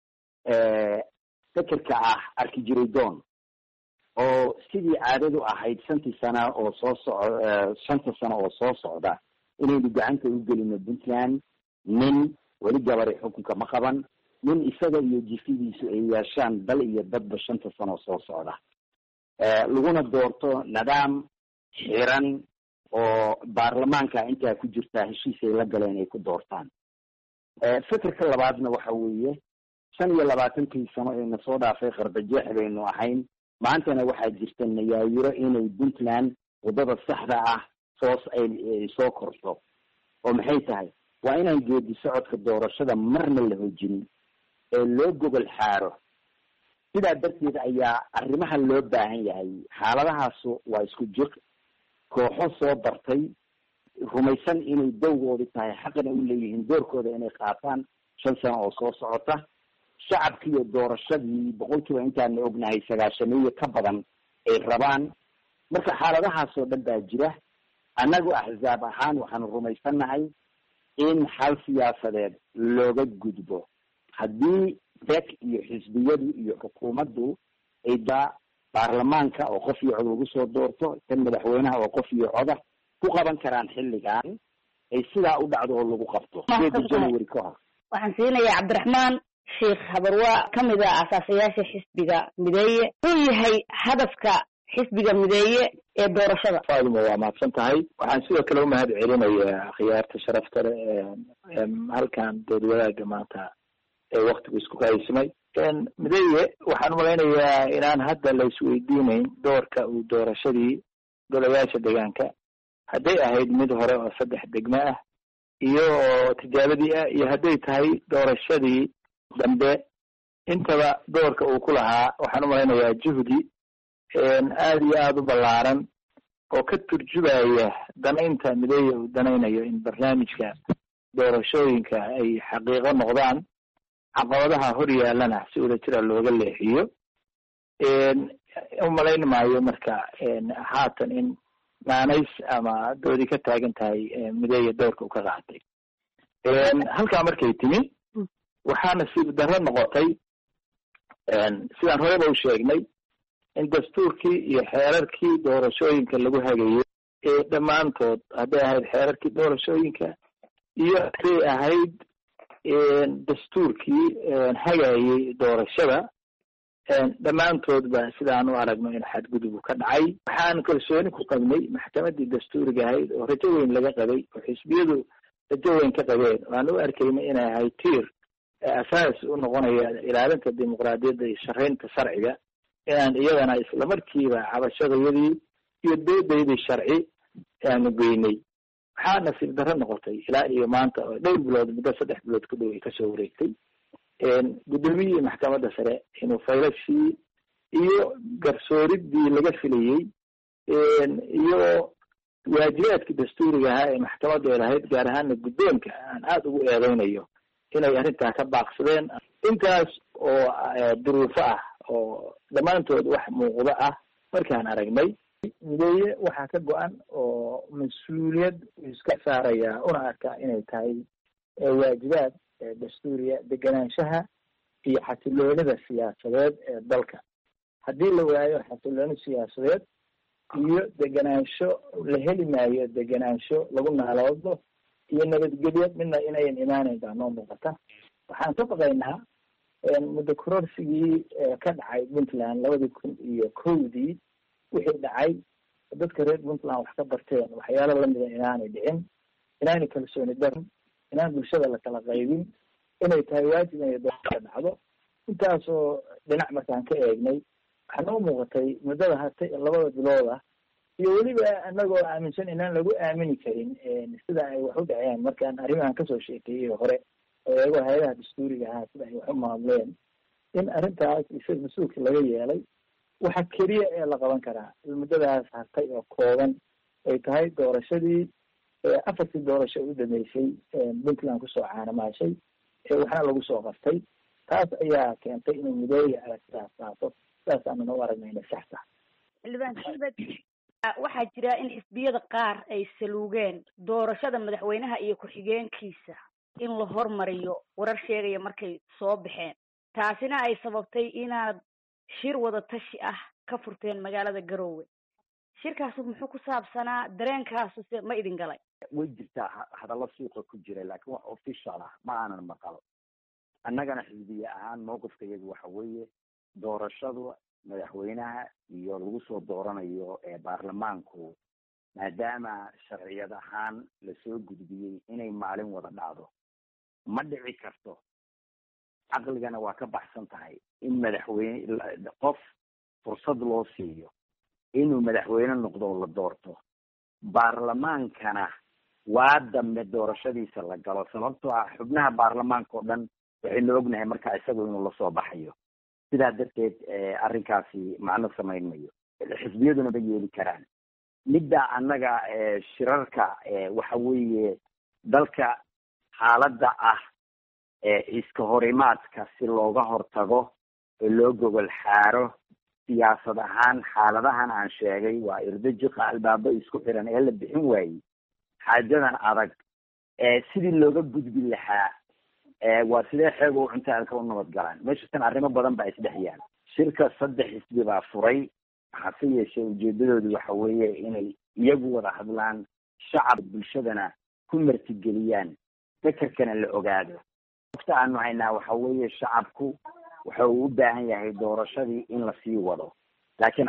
fikirka ah arkijiridon oo sidii caadadu ahayd 5 sano oo shanta sano oo soo socda inaynu gacanta u gelino Puntland. nin weli gabari xukunka ma qaban, nin isaga iyo jifidiisu ay yeeshaan dal iyo dadba 5 sano soo socda, laguna doorto nidaam xiran oo baarlamaanka intaa ku jirta heshiis ay la galeen ay ku doortaan. fikirka labaadna waxa weeye 25 sano ee nasoo dhaafay qardajeex baynu ahayn, maantana waxaa jirta nayaayiro inay Puntland wadada saxda ah ay soo korto. oo maxay tahay? waa inaan geedi socodka doorashada marna la hoojinin ee loo gogol xaaro. sidaa darteed ayaa arrimaha loo baahan yahay. xaaladahaas waa isku jir, kooxo soo bartay, rumaysan inay dowgoodi tahay, xaqna u leeyihiin doorkooda inay qaataan 5 sano oo soo socota. shacabkiiyo doorashadii boqolkiiba intaana ognahay 90 ka badan ay rabaan. marka xaaladahaasoo dhan baa jira. annagu axsaab ahaan waxaanu rumaysannahay in xal siyaasadeed looga gudbo haddii beeg iyo xisbiyadu iyo xukuumaddu ay baarlamaanka oo qof iyo cod lagu soo doorto, tan madaxweynaha oo qof iyo coda ku qaban karaan xilligan ay sidaa u dhacdo oo lagu qabto 8 Janaayo ka hor. waxaan siinayaa Cabdiraxmaan Sheekh Habarwa kamid ah asaasayaasha xisbiga Mideeye. wuxuu yahay hadafka xisbiga Mideeye ee doorashada? aaduma waa mahadsan tahay. waxaan sidoo kale u mahad celinayaa khiyaarta sharafta leh halkan dood wadaagga maanta waktigu isku qaybsamay. Mideeye waxaan umalaynayaa inaan hadda la isweydiinayn doorka uu doorashadii golayaasha deegaanka hadday ahayd mid hore oo 3 degmo ah iyo tijaabadii ah iyo hadday tahay doorashadii dambe intaba doorka uu ku lahaa waxaan umalaynayaa juhdi aad iyo aada u ballaaran oo ka turjubaya danaynta mideeye uu danaynayo in barnaamijka doorashooyinka ay xaqiiqo noqdaan, caqabadaha hor yaalana si wadajira looga leexiyo. umalayn maayo marka haatan in naanays ama doodi ka taagan tahay mideeye doorka uu ka qaatay. halkaa markay timi waxaa nasiib darro noqotay sidaan horeba u sheegnay in dastuurkii iyo xeerarkii doorashooyinka lagu hagayo dhammaantood hadday ahayd xeerarkii doorashooyinka iyo hadday ahayd dastuurkii hagayay doorashada dhammaantoodba sidaan u aragno in xadgudub ka dhacay. waxaan kalsooni ku qabnay maxkamadii dastuuriga ahayd oo rajo weyn laga qabay oo xisbiyadu rajo weyn ka qabeen waan u arkayna inay ahayd tiir asaas u noqonaya ilaalinta dimuqraadiyadda iyo shaqaynta sharciga inaan iyadana islamarkiiba cabashadayadii iyo doodaydii sharci aanu geynay. waxaa nasiib darro noqotay ilaa iyo maanta oo dhowr bilood muddo 3 bilood ku dhow ay kasoo wareegtay guddoomiyihii maxkamadda sare inuu faylashii iyo garsooridii laga filayey iyo waajibaadkii dastuuriga ahaa ee maxkamadda lahayd gaar ahaana guddoonka aan aada ugu eedeynayo inay arrintaa ka baaqsadeen. intaas oo duruufo ah oo dhammaantood wax muuqdo ah markaan aragnay mideeye waxaa ka go-an oo mas-uuliyad iska saaraya una arkaa inay tahay waajibaad dastuuriya deganaanshaha iyo xasiloonida siyaasadeed ee dalka. haddii la waayo xasilooni siyaasadeed iyo deganaansho la heli maayo deganaansho lagu naaloodo iyo nabadgelyo midna inayan imaanayn baa noo muuqata. waxaan ka baqaynaa muddo kororsigii ka dhacay puntland 2001 wixii dhacay dadka reer puntland wax ka barteen waxyaalo lamida inaanay dhicin, inaanay kalsooni darin, inaan bulshada la kala qaybin, inay tahay waajib inay doorka dhacdo. intaasoo dhinac markaan ka eegnay waxaa noo muuqatay muddada hartay 2 bilood ah iyo weliba anagoo aaminsan inaan lagu aamini karin sida ay wax u dhaceen markaan arrimahan kasoo sheekeeyey hore oo eego hay-adaha dastuuriga ahaa sida ay wax u maamuleen in arrintaas isaga mas-uulka laga yeelay. waxa keliya ee la qaban karaa muddadaas hartay oo kooban ay tahay doorashadii 4 doorasho u dhameysay puntland kusoo caanamaashay waxna lagu soo qaftay. taas ayaa keentay inuu mideeye aragtidaas qaato. saasaanu noo aragnayna sax tahay. xildhibaan xibad waxaa jira in xisbiyada qaar ay saluugeen doorashada madaxweynaha iyo ku-xigeenkiisa in la hormariyo warar sheegaya markay soo baxeen, taasina ay sababtay inaad shir wada tashi ah ka furteen magaalada Garowe. shirkaasu muxuu ku saabsanaa? dareenkaasu ma idin galay? way jirtaa hadallo suuqa ku jira laakiin wax official ah ma aanan maqal. annagana xisbiye ahaan mowqifkayagu waxa weeye doorashadu madaxweynaha iyo lagu soo dooranayo baarlamaanku maadaama sharciyad ahaan lasoo gudbiyey inay maalin wada dhacdo ma dhici karto. caqligana waa ka baxsan tahay in madaxweyne qof fursad loo siiyo inuu madaxweyne noqdo la doorto, baarlamaankana waa dambe doorashadiisa la galo. sababtoo ah xubnaha baarlamaanka oo dhan waxaynu ognahay marka isagu inuu lasoo baxayo. sidaa darteed arrinkaasi macno samayn mayo, xisbiyaduna ma yeeli karaan. midda annaga shirarka waxa weeye dalka xaaladda ah iska horimaadka si looga hortago oo loo gogol xaaro siyaasad ahaan xaaladahan aan sheegay waa irdajiqa albaabo isku xiran ee la bixin waayey. xaajadan adag sidii looga gudbi lahaa waa sidee xeeg u cuntaanka u nabad galaan. meeshatan arrimo badan baa isdhexyaan. shirka 3 xisbi baa furay, hase yeeshee ujeedadoodu waxa weeye inay iyagu wada hadlaan, shacab bulshadana ku martigeliyaan, fekerkana la ogaado. waqti aanu haynaa waxa weeye shacabku waxa uu u baahan yahay doorashadii in la sii wado, laakiin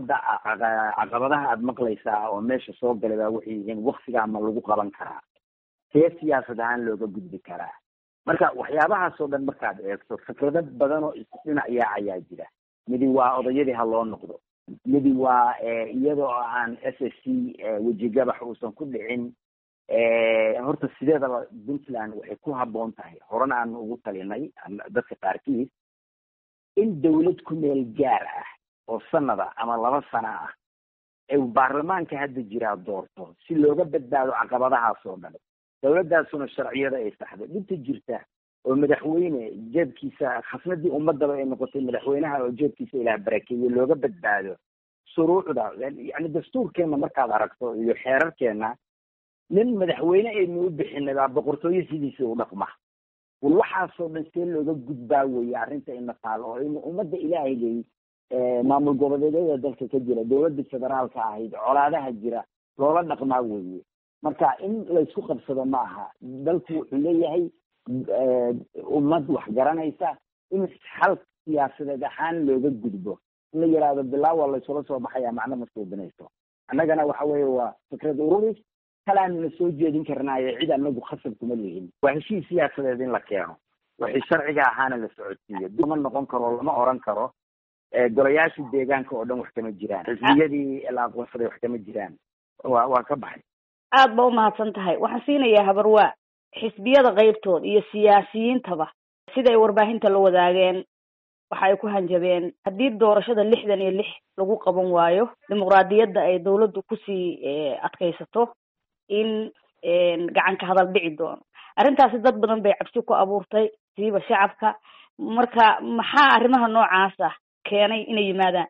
caqabadaha aad maqlaysaa oo meesha soo galay baa waxay yihiin waqtigaa ma lagu qaban karaa, see siyaasad ahaan looga gudbi karaa, marka waxyaabahaas oo dhan markaad eegto fikrado badan oo isdhinac yaacayaa jira. midi waa odayadii ha loo noqdo, midi waa iyadoo aan SSC wejigabax uusan ku dhicin. horta sideedaba Puntland waxay ku habboon tahay, horena aan ugu talinay dadka qaarkiis, in dawlad ku meel gaar ah oo sanada ama 2 sano ah ay baarlamaanka hadda jiraa doorto si looga badbaado caqabadahaas oo dhan. dawladdaasuna sharciyada ay saxdo dhibta jirta oo madaxweyne jeebkiisa khasnadii ummadaba ay noqotay madaxweynaha oo jeebkiisa ilaah barakeeyo looga badbaado shuruucda. yani dastuurkeena markaad aragto iyo xeerarkeena, nin madaxweyne aynu u bixinay baa boqortooyo sidiisa u dhaqma. waxaasoo dhan see looga gudbaa weeye arrinta ina taal oo in ummadda ilaahaygay maamul goboleedyada dalka ka jira, dawladda federaalka ahayd, colaadaha jira loola dhaqmaa weeye. marka in laysku qabsado ma aha. dalku wuxuu leeyahay ummad wax garanaysa, in xal siyaasadeed ahaan looga gudbo. in la yidhaahdo bilaawa laysula soo baxaya macno ma suubinayso. annagana waxa weeye waa fikrad ururis kalaanna soo jeedin karnaayo, cid anagu khasab kuma lihin. waa heshiis siyaasadeed in la keeno, wixii sharciga ahaana la socodsiiyo. ma noqon karo, lama oran karo golayaashii deegaanka oo dhan wax kama jiraan, xisbiyadii la aqoonsaday wax kama jiraan. waa ka baxay. aad ba umahadsan tahay. waxaan siinayaa habarwaa xisbiyada qaybtood iyo siyaasiyiintaba sida ay warbaahinta la wadaageen, waxa ay ku hanjabeen haddii doorashada 66 lagu qaban waayo, dimuqraadiyadda ay dawladdu kusii adkaysato, in gacan ka hadal dhici doono. arrintaasi dad badan bay cabsi ku abuurtay, siiba shacabka. marka maxaa arrimaha noocaas ah keenay inay yimaadaan?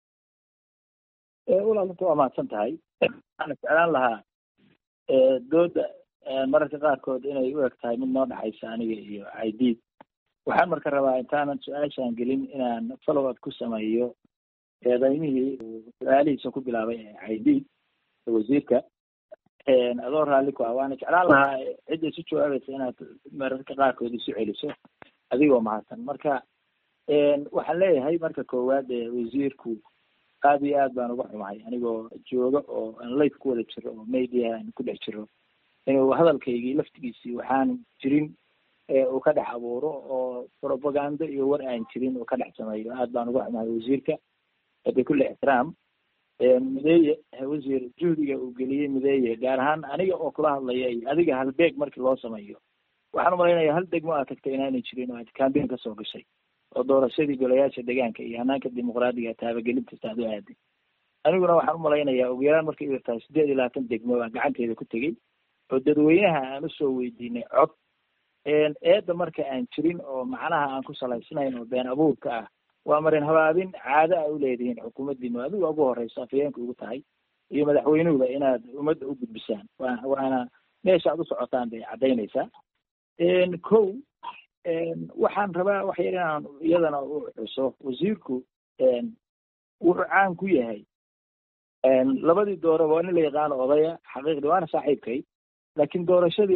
walaalka waa mahadsan tahay. waxaan jeclaan lahaa dooda mararka qaarkood inay u eg tahay mid noo dhaxaysa aniga iyo Caydiid. waxaan marka rabaa intaanan su-aashaan gelin inaan follow up ku sameeyo eedaymihii su-aalihiisa ku bilaabay Caydiid wasiirka. adoo raalli ku ah waana jeclaan lahaa cidda isu jawaabaysa inaad mararka qaarkood isu celiso adigoo mahadsan. marka waxaan leeyahay marka koowaad wasiirku aad iyo aad baan uga xumahay anigoo jooga oo aan live ku wada jiro oo media aan ku dhex jiro inuu hadalkaygii laftigiisii waxaan jirin uu ka dhex abuuro oo propaganda iyo war aan jirin uu ka dhex sameeyo. aad baan uga xumahay wasiirka bikulli ixtiraam. mideeye wasiir juhdiga uu geliyey mideeye gaar ahaan aniga oo kula hadlaya iyo adiga halbeeg markii loo sameeyo waxaan umalaynaya hal degmo aad tagtay inaanay jirin oo aad campaign ka soo gashay oo doorashadii golayaasha deegaanka iyo hanaanka dimuqraadiga taabagelintiisa aad u aaday. aniguna waxaan umalaynayaa ugu yaraan markay u yartahay 28 degmo baan gacanteeda ku tegey oo dadweynaha aan usoo weydiinay cod eedda marka aan jirin oo macnaha aan ku salaysnayn oo been abuurka ah. waa marin habaabin caado a u leedihiin xukuumaddiinu adiga ugu horeysa afayeenka ugu tahay iyo madaxweynuhuba inaad ummadda u gudbisaan. waana meesha aad u socotaan bay caddaynaysaa. kow waxaan rabaa wax yar inaan iyadana u xuso wasiirku wuxuu caan ku yahay labadii dooraba waa nin la yaqaano odaya xaqiiqdii waana saaxiibkay, laakiin doorashadii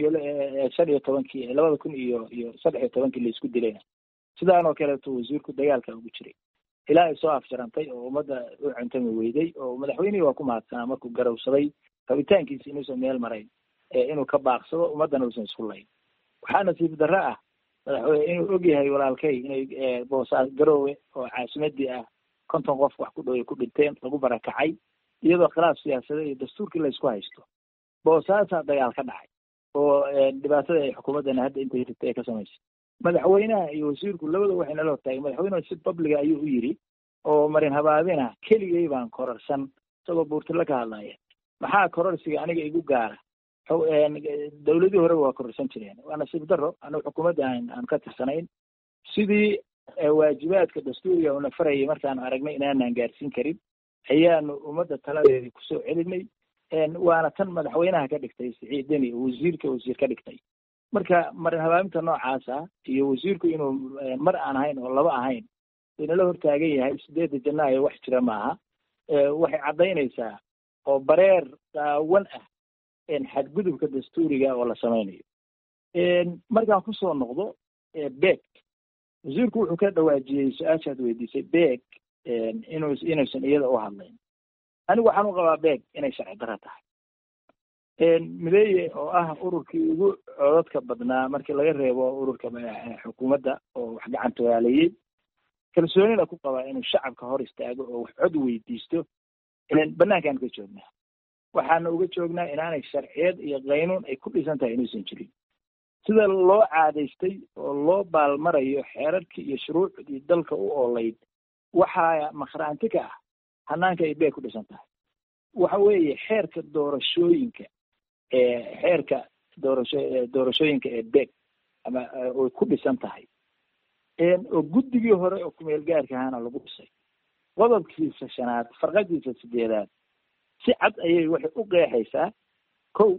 2015 2013 la isku dilayna sidaan oo kaleeto wasiirku dagaalka ugu jiray ilaa ay soo afjarantay oo ummadda u cuntami weyday oo madaxweynihii waa ku mahadsanaa markuu garowsaday rabitaankiisi inuusan meel marayn inuu ka baaqsado ummaddana uusan isku layn. waxaa nasiib darro ah madaxweyne inuu ogyahay walaalkay inay boosaas garoowe oo caasimadii ah 50 qof wax ku dhow ku dhinteen lagu barakacay iyadoo khilaaf siyaasadeed iyo dastuurkii la isku haysto. boosaasaa dagaal ka dhacay oo dhibaatada ay xukuumaddana hadda intay jirtay ay ka samaysay. madaxweynaha iyo wasiirku labada waxay nala hortaagay. madaxweynuhu si publiga ayuu u yidhi oo marin habaabina keligay baan kororsan isagoo buurtilo ka hadlaya. maxaa kororsiga aniga igu gaara? dawladii hore waa kororsan jireen. waa nasiib darro anigu xukuumadda aan ka tirsanayn sidii waajibaadka dastuuriga una farayay markaan aragnay inaanaan gaarsiin karin ayaanu ummadda taladeedii kusoo celinay. waana tan madaxweynaha ka dhigtay Siciid Deni wasiirka wasiir ka dhigtay. marka marin habaabinta noocaas ah iyo wasiirku inuu mar aan ahayn oo laba ahayn inala hortaagan yahay 8 Janaayo wax jira maaha. waxay caddaynaysaa oo bareer daawan ah xadgudubka dastuuriga oo la samaynayo. markaan kusoo noqdo beeg wasiirku wuxuu ka dhawaajiyey su-aashaad weydiisay beeg inuusan iyada u hadlayn. anigu waxaan u qabaa beeg inay sharci darro tahay. mideeye oo ah ururkii ugu codadka badnaa markii laga reebo ururka xukuumadda oo wax gacanta waaleeyey kalsoonina ku qabaa inuu shacabka hor istaago oo wax cod weydiisto banaankaan ka joognaa waxaana uga joognaa inaanay sharciyad iyo qaynuun ay ku dhisan tahay inuusan jirin sida loo caadaystay oo loo baalmarayo xeerarkii iyo shuruucdii dalka u oolayd waxaa makhraanti ka ah hanaanka ay beeg ku dhisan tahay waxa weeye xeerka doorashooyinka xeerka doorashooyinka ee beeg ama oy ku dhisan tahay oo guddigii hore oo kumeel gaarka ahaana lagu dhisay qodobkiisa 5 farqadiisa 8 si cad ayay waxay u qeexaysaa kow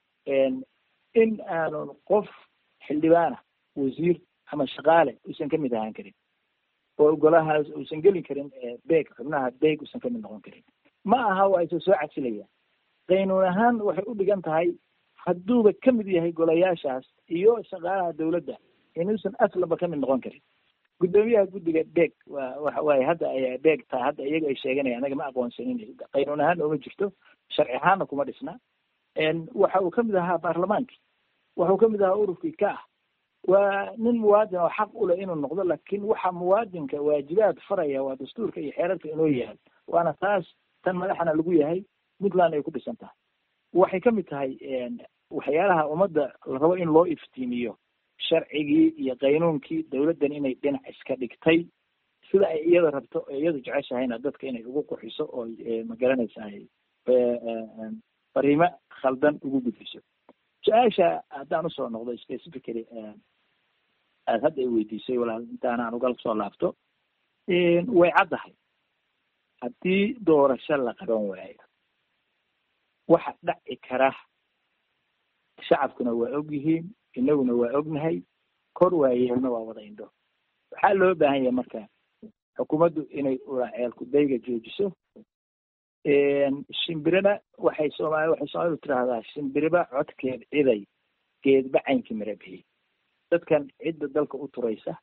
in aanu qof xildhibaana wasiir ama shaqaale uusan ka mid ahaan karin oo golahaas uusan gelin karin beeg xubnaha beeg uusan ka mid noqon karin ma aha waa isoo casilayaan qaynuun ahaan waxay u dhigan tahay hadduuba ka mid yahay golayaashaas iyo shaqaalaha dawladda inuusan aslaba ka mid noqon karin gudoomiyaha guddiga beeg waxa waaye hadda ayaa beeg taa hadda iyaga ay sheeganayaan anaga ma aqoonsanin qaynuun ahaan ooma jirto sharci ahaanna kuma dhisna waxa uu ka mid ahaa baarlamaankii waxa uu ka mid ahaa ururkii ka ah waa nin muwaadin oo xaq u leh inuu noqdo laakiin waxa muwaadinka waajibaad faraya waa dastuurka iyo xeerarka inoo yahay waana taas tan madaxana lagu yahay puntland ay ku dhisan tahay waxay ka mid tahay waxyaalaha ummadda la rabo in loo iftiimiyo sharcigii iyo qaynuunkii dawladdan inay dhinac iska dhigtay sida ay iyada rabto ee iyadu jeceshahayna dadka inay ugu qurxiso oo magaranaysahay fariimo khaldan ugu gudbiso su-aasha haddaan usoo noqdo specifically aad hadda i weydiisay walaal intaana aan uga soo laabto way caddahay haddii doorasho la qaban waayo waxa dhaci kara shacabkuna waa og yihiin inaguna waa ognahay kor waayeelna waa wada indho waxaa loo baahan yahay marka xukuumaddu inay ceelku dayga joojiso shimbirana waxay soomaalidu tirahdaa shimbiriba codkeed ciday geedba caynkii marabihi dadkan cidda dalka u turaysa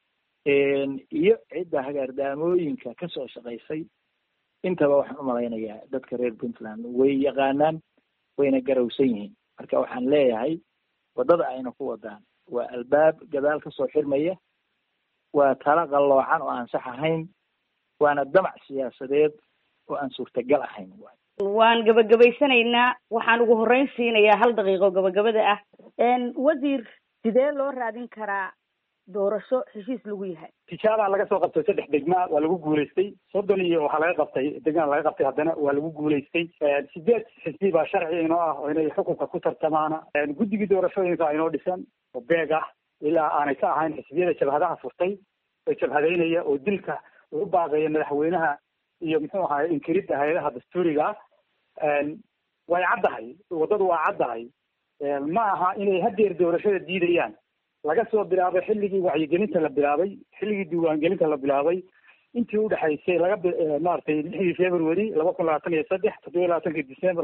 iyo cidda hagaardaamooyinka kasoo shaqaysay intaba waxaan umalaynayaa dadka reer puntland way yaqaanaan wayna garowsan yihiin marka waxaan leeyahay waddada ayna ku wadaan waa albaab gadaal kasoo xirmaya waa tala qalloocan oo aan sax ahayn waana damac siyaasadeed oo aan suurtagal ahayn waan gabagabaysanaynaa waxaan ugu horreyn siinayaa 1 daqiiqo gabagabada ah wasiir sidee loo raadin karaa doorasho heshiis lagu yahay tijaabaa laga soo qabtay 3 degma waa lagu guulaystay 30 iyo waxaa laga qabtay degma laga qabtay haddana waa lagu guulaystay 8 xisbi baa sharci inoo ah oo inay xukunka ku tartamaana guddigii doorashooyinka inoo dhisan oo beeg ah ilaa aanay ka ahayn xisbiyada jabhadaha furtay oo jabhadeynaya oo dilka ugu baaqaya madaxweynaha iyo muxuu ahaay inkiridda hay'adaha dastuuriga way caddahay waddadu waa caddahay ma aha inay hadeer doorashada diidayaan laga soo bilaabay xilligii wacyigelinta la bilaabay xilligii diiwaangelinta la bilaabay intii u dhaxaysay maaragtay 6 February 2023 27 December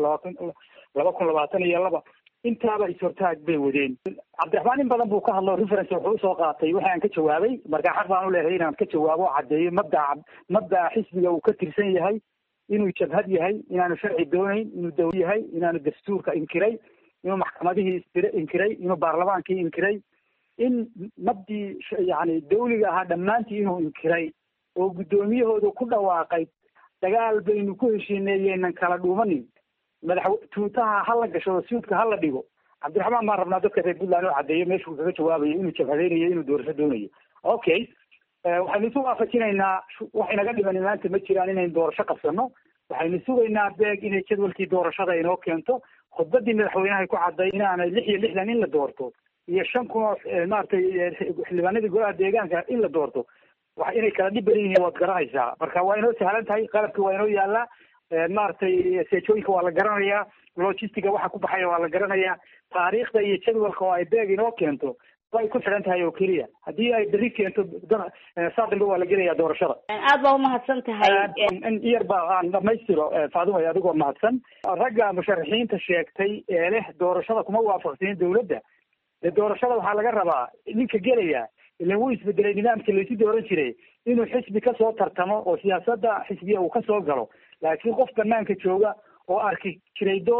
2022 intaaba ishortaag bay wadeen cabdiraxmaan in badan buu ka hadlo reference wuxuu usoo qaatay waxaan ka jawaabay marka xaq baan u leeyahay inaan ka jawaabo caddeeyo mabda xisbiga uu ka tirsan yahay inuu jabhad yahay inaanu sharci doonayn inuu dawlad yahay inaanu dastuurka inkiray inuu maxkamadihii inkiray inuu baarlamaankii inkiray in mabdii yani dawliga ahaa dhammaantii inuu inkiray oo guddoomiyahoodu ku dhawaaqay dagaal baynu ku heshiineeyeenan kala dhuumanin tuutaha hala gasho suudka hala dhigo cabdiraxmaan baan rabnaa dadka reer puntland oo caddeeyo meeshuu kaga jawaabayo inuu jabhadeynayo inuu doorasho doonayo okay waxaynu isu waafajinaynaa wax inaga dhiman maanta ma jiraan inaynu doorasho qabsano waxaynu sugaynaa beeg inay jadwalkii doorashada inoo keento khudbadii madaxweynaha ku cadday inaanay 66 in la doorto iyo 5,000 oo maaragtay xildhibaanadii golaha deegaanka in la doorto wax inay kala dhib badan yihiin waad garanaysaa marka waa inoo sahlan tahay qalabka waa inoo yaallaa maaragtay seejooyinka waa la garanayaa logistiga waxa ku baxaya waa la garanayaa taariikhda iyo jadwalka oo ay beeg inoo keento way ku xidhan tahay oo keliya haddii ay berri keento saadamba waa la gelayaa doorashada aad baa umahadsan tahay in yarba aan dhamaystiro faaduma adigoo mahadsan ragga musharaxiinta sheegtay ee leh doorashada kuma waafaqsanin dawladda dee doorashada waxaa laga rabaa ninka gelaya ilan wuu isbedelay nidaamkii laysu dooran jiray inuu xisbi kasoo tartamo oo siyaasadda xisbiya uu kasoo galo laakiin qof banaanka jooga oo arki jiray doon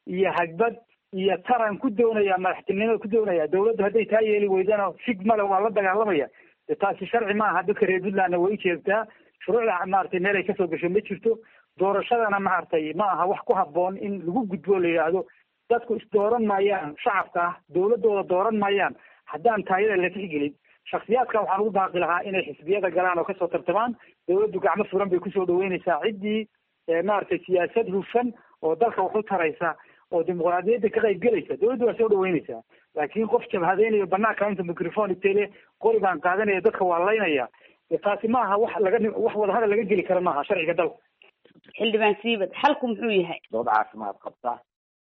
iyo hagbad iyo taran ku doonaya madaxtinimada ku doonaya dawladdu hadday taa yeeli weydana fig male waa la dagaalamaya taasi sharci ma aha dadka reer puntlandna way jeegtaa shuruucda maaragtay meel ay kasoo gasho ma jirto doorashadana maaragtay ma aha wax ku habboon in lagu gudbo la yidhaahdo dadku isdooran maayaan shacabka ah dawladooda dooran maayaan haddaan taayada la tixgelin shaksiyaadka waxaan ugu baaqi lahaa inay xisbiyada galaan oo kasoo tartamaan dawladdu gacmo furan bay kusoo dhaweynaysaa ciddii maaragtay siyaasad hufan oo dalka wax u taraysa oo dimuqraadiyadda ka qayb gelaysa dawladdu waa soo dhaweynaysaa laakiin qof jabhadeynayo banaanka inta microphone tele qori baan qaadanaya dadka waa laynaya taasi ma aha wax wadahadal laga geli kara maaha sharciga dalka. xildhibaan siibad xalku muxuu yahay? dood caafimaad qabta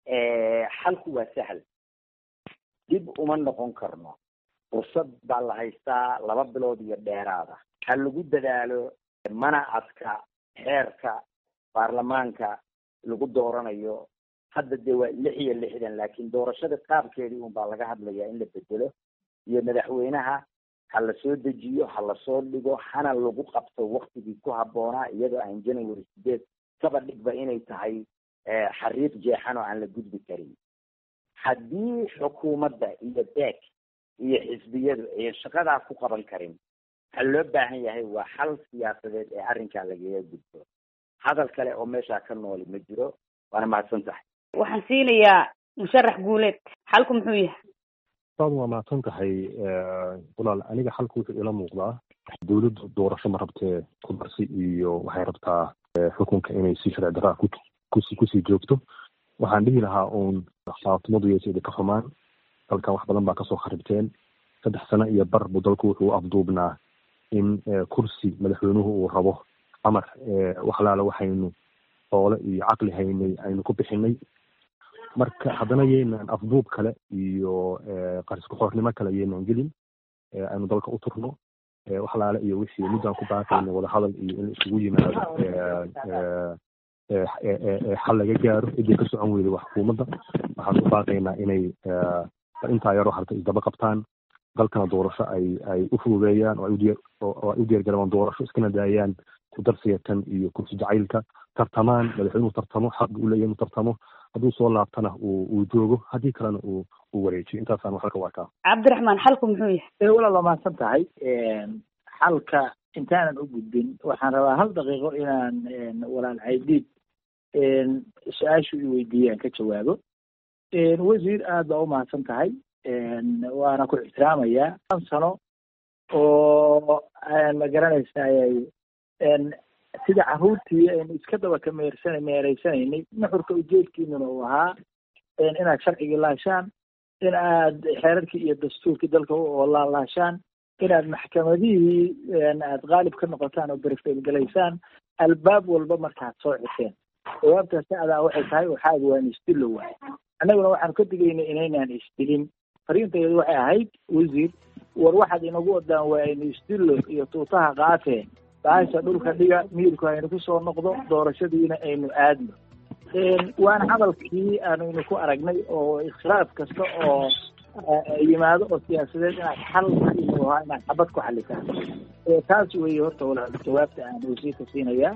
xalku waa sahal dib uma noqon karno fursad baa la haystaa 2 bilood iyo dheeraada ha lagu dadaalo mana adka xeerka baarlamaanka lagu dooranayo hadda dee waa 66 laakiin doorashada qaabkeedii un baa laga hadlayaa in la bedelo iyo madaxweynaha ha la soo dejiyo ha la soo dhigo hana lagu qabto waktigii ku habboonaa iyadoo aan January 8 kaba dhigba inay tahay xariiq jeexan oo aan la gudbi karin haddii xukuumadda iyo beek iyo xisbiyadu ay shaqadaa ku qaban karin waxa loo baahan yahay waa xal siyaasadeed ee arrinkaa lagaga gudbo hadal kale oo meeshaa ka nooli ma jiro waana mahadsan tahay waxaan siinayaa musharax guuleed xalku muxuu yahay? waa mahadsan tahay walaal aniga xalku wuxuu ila muuqdaa dawladdu doorasho ma rabtee kudarsi iyo waxay rabtaa xukunka inay si sharci darraa kusii joogto waxaan dhihi lahaa uun xaatimadu yeesida ka xumaan dalkan wax badan baa kasoo kharibteen 3 sano iyo bar buu dalku wuxuu afduubnaa in kursi madaxweynuhu uu rabo amar waxlaala waxaynu xoole iyo caqli haynay aynu ku bixinay marka haddana yeynaan afduub kale iyo qarisku xoornimo kale yeynaan gelin aynu dalka u turno waxlaale iyo wixii midaan ku baaqayna wadahadal iyo in isugu yimaado xal laga gaaro cidii ka socon weyday wax xukuumadda waxaan u baaqaynaa inay intaa yaroo harta isdaba qabtaan dalkana doorasho ay u fududeeyaan oo ay u diyaargarabaan doorasho iskana daayaan ku darsiyatan iyo kursi jacaylka tartamaan madaxweynuhu tartamo xaq buu leeyahay inuu tartamo hadduu soo laabtana uu joogo haddii kalena uu wareejiyo intaasaan wax ka arkaa. cabdiraxmaan xalku muxuu yahay? walaal waa mahadsan tahay xalka intaanan u gudbin waxaan rabaa 1 daqiiqo inaan walaal caydiid su-aashu i weydiiyaan ka jawaabo. wasiir aad baa u mahadsan tahay waana ku ixtiraamayaa 5 sano oo ma garanaysay sida caruurtii aynu iska daba ka meereysanaynay nuxurka ujeedkiinuna uu ahaa inaad sharcigii laashaan in aad xeerarkii iyo dastuurkii dalka u laashaan inaad maxkamadihii aad qaalib ka noqotaan oo berifeelgalaysaan albaab walba markaad soo xiseen jawaabtaasi adaa waxay tahay waxaad waan isdillo waay annaguna waxaan ka digaynay inaynaan isdilin fariintayadu waxay ahayd wasiir war waxaad inagu wadaan waa aynu isdillo iyo tuutaha qaatee baasha dhulka dhiga miirku aynu kusoo noqdo doorashadiina aynu aadno waana hadalkii aanu idinku aragnay oo ikhtilaaf kasta oo yimaado oo siyaasadeed inaad xal inaad xabad ku xalitaan taas weeye horta walaal jawaabta aan wasiirka siinayaa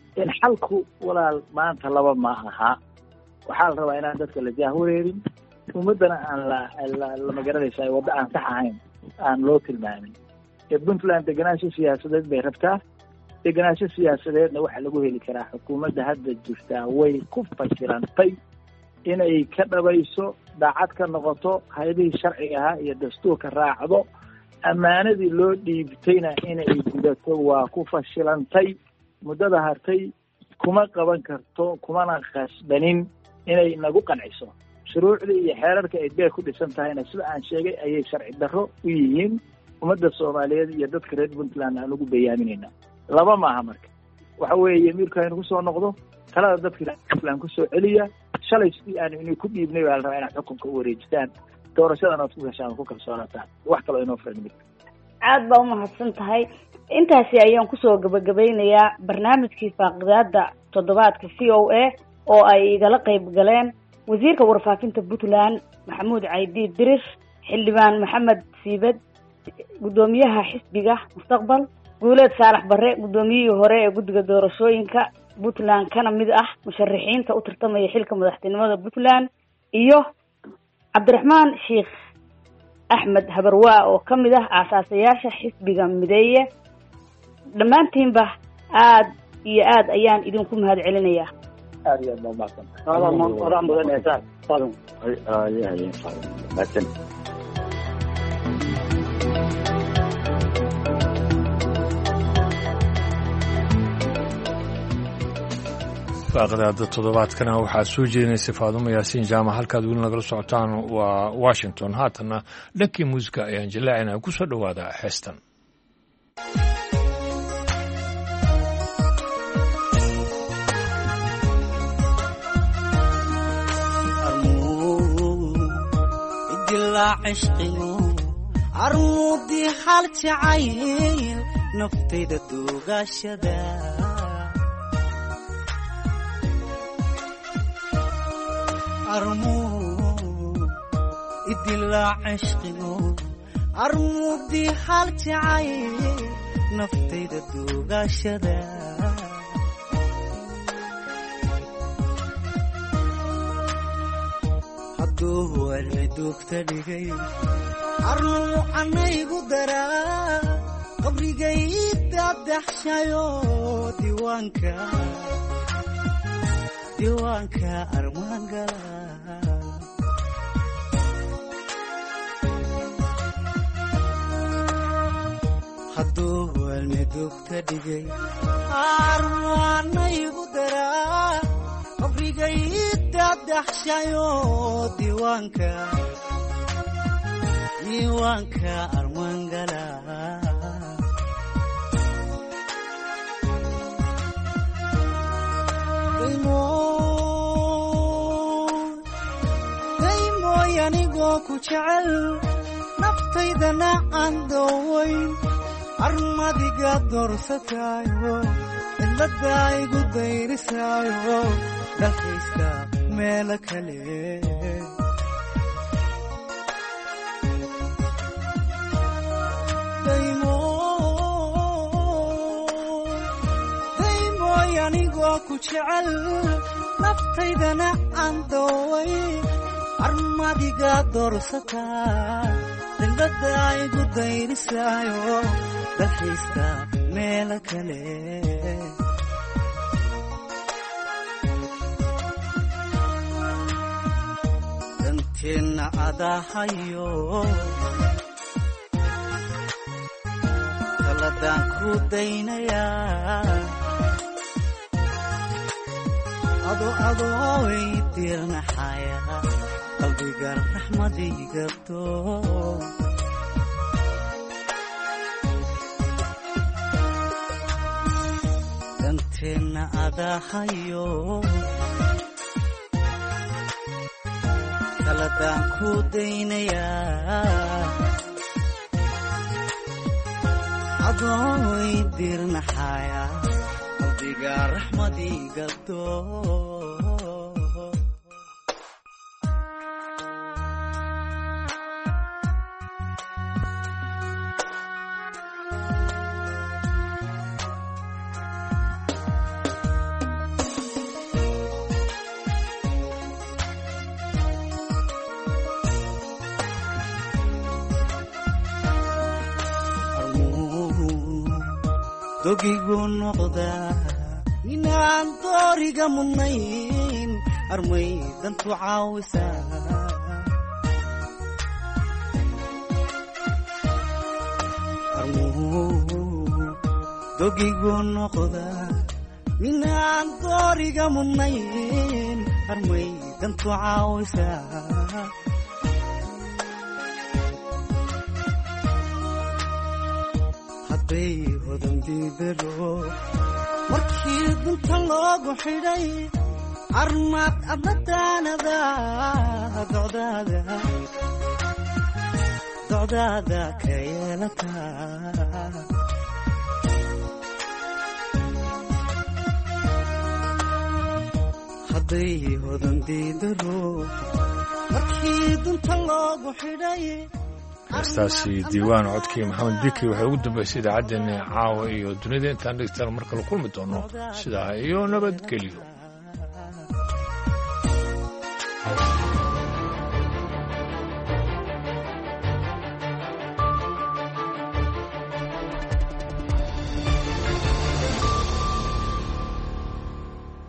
xalku walaal maanta 2 ma aha waxaa la rabaa inaan dadka la jahwareerin ummadana aan lama garanaysa wadda aan sax ahayn aan loo tilmaamin puntland degenaansho siyaasadeed bay rabtaa degenaansho siyaasadeedna waxaa lagu heli karaa xukuumadda hadda jirtaa way ku fashilantay inay ka dhabayso daacad ka noqoto hay-adihii sharciga ahaa iyo dastuurka raacdo ammaanadii loo dhiibtayna inay gudato waa ku fashilantay muddada hartay kuma qaban karto kumana khasbanin inay nagu qanciso shuruucdii iyo xeerarka ay beer ku dhisan tahayna sida aan sheegay ayay sharci darro u yihiin ummadda soomaaliyeed iyo dadka reer puntland aan ugu bayaaminayna 2 maaha marka waxa weeye miirka aynu kusoo noqdo talada dadka reer puntland kusoo celiya shalay sidii aanu inay ku dhiibnay baa la rabaa inaad xukunka u wareejistaan doorashadan ood ku gashaan ku kalsoonataan wax kaloo inoo furan mid aad baa umahadsan tahay intaasi ayaan kusoo gabagabeynayaa barnaamijkii faaqidaada toddobaadka VOA oo ay igala qayb galeen wasiirka warfaafinta Puntland Maxamuud Caydiid Diris xildhibaan Maxamed Siibad gudoomiyaha xisbiga Mustaqbal Guuleed Saalax Barre gudoomiyihii hore ee guddiga doorashooyinka puntland kana mid ah musharaxiinta u tartamaya xilka madaxtinimada puntland iyo cabdiraxmaan sheekh axmed habarwaa oo ka mid ah aasaasayaasha xisbiga mideeye. dhammaantiinba aad iyo aad ayaan idinku mahad celinayaa. aad iyo aad baa mahadsan. faaqadaada toddobaadkana waxaad soo jeedinaysay faadumo yaasiin jaamac. halkaad weli nagala socotaan waa washington. haatanna dhankii muusica ayaan jallaacinaa ku soo dhowaada heestan. armuudii hal jacayl naftayda duugashada armuudii hal jacayl naftayda duugashada hadduu alcidugta dhigay arnuu anaygu daraa qabrigay dadaxshayo diiwaanka armaan gala hadduu alcidugta dhigay arnuu anaygu daraa qabrigay dadaxshayo diiwaanka armaan gala daymooy anigoo ku jecel naftaydana aan doowayn armadiga doorsataayo ciladaa igu dayrisaayo dalkayska meelo kale daymooy anigoo ku jecel naftaydana aan dooway armadiga doorsataa ciladaa igu dayrisaayo dalkayska meelo kale danteenna adahayo taladaan ku daynayaa adoo idirnaxaya qalbiga raxmadigabto danteenna adahayo taladaan ku daynayaa adoo idirnaxaya qalbiga raxmadigabto dogigu noqdaa inaan dooriga mudnayn armay dantu caawisaa dogigu noqdaa inaan dooriga mudnayn armay dantu caawisaa markii dunta loogu xidhay armaad abadaanada docdaada ka yeelataa hadday hodan diidaro markii dunta loogu xidhay heestaasi diiwaan codkii maxamed biki waxay ugu dambaysay idaacaddeenna caawa iyo dunida intaan dhegtaan mar kale kulmi doono sidaa iyo nabadgelyo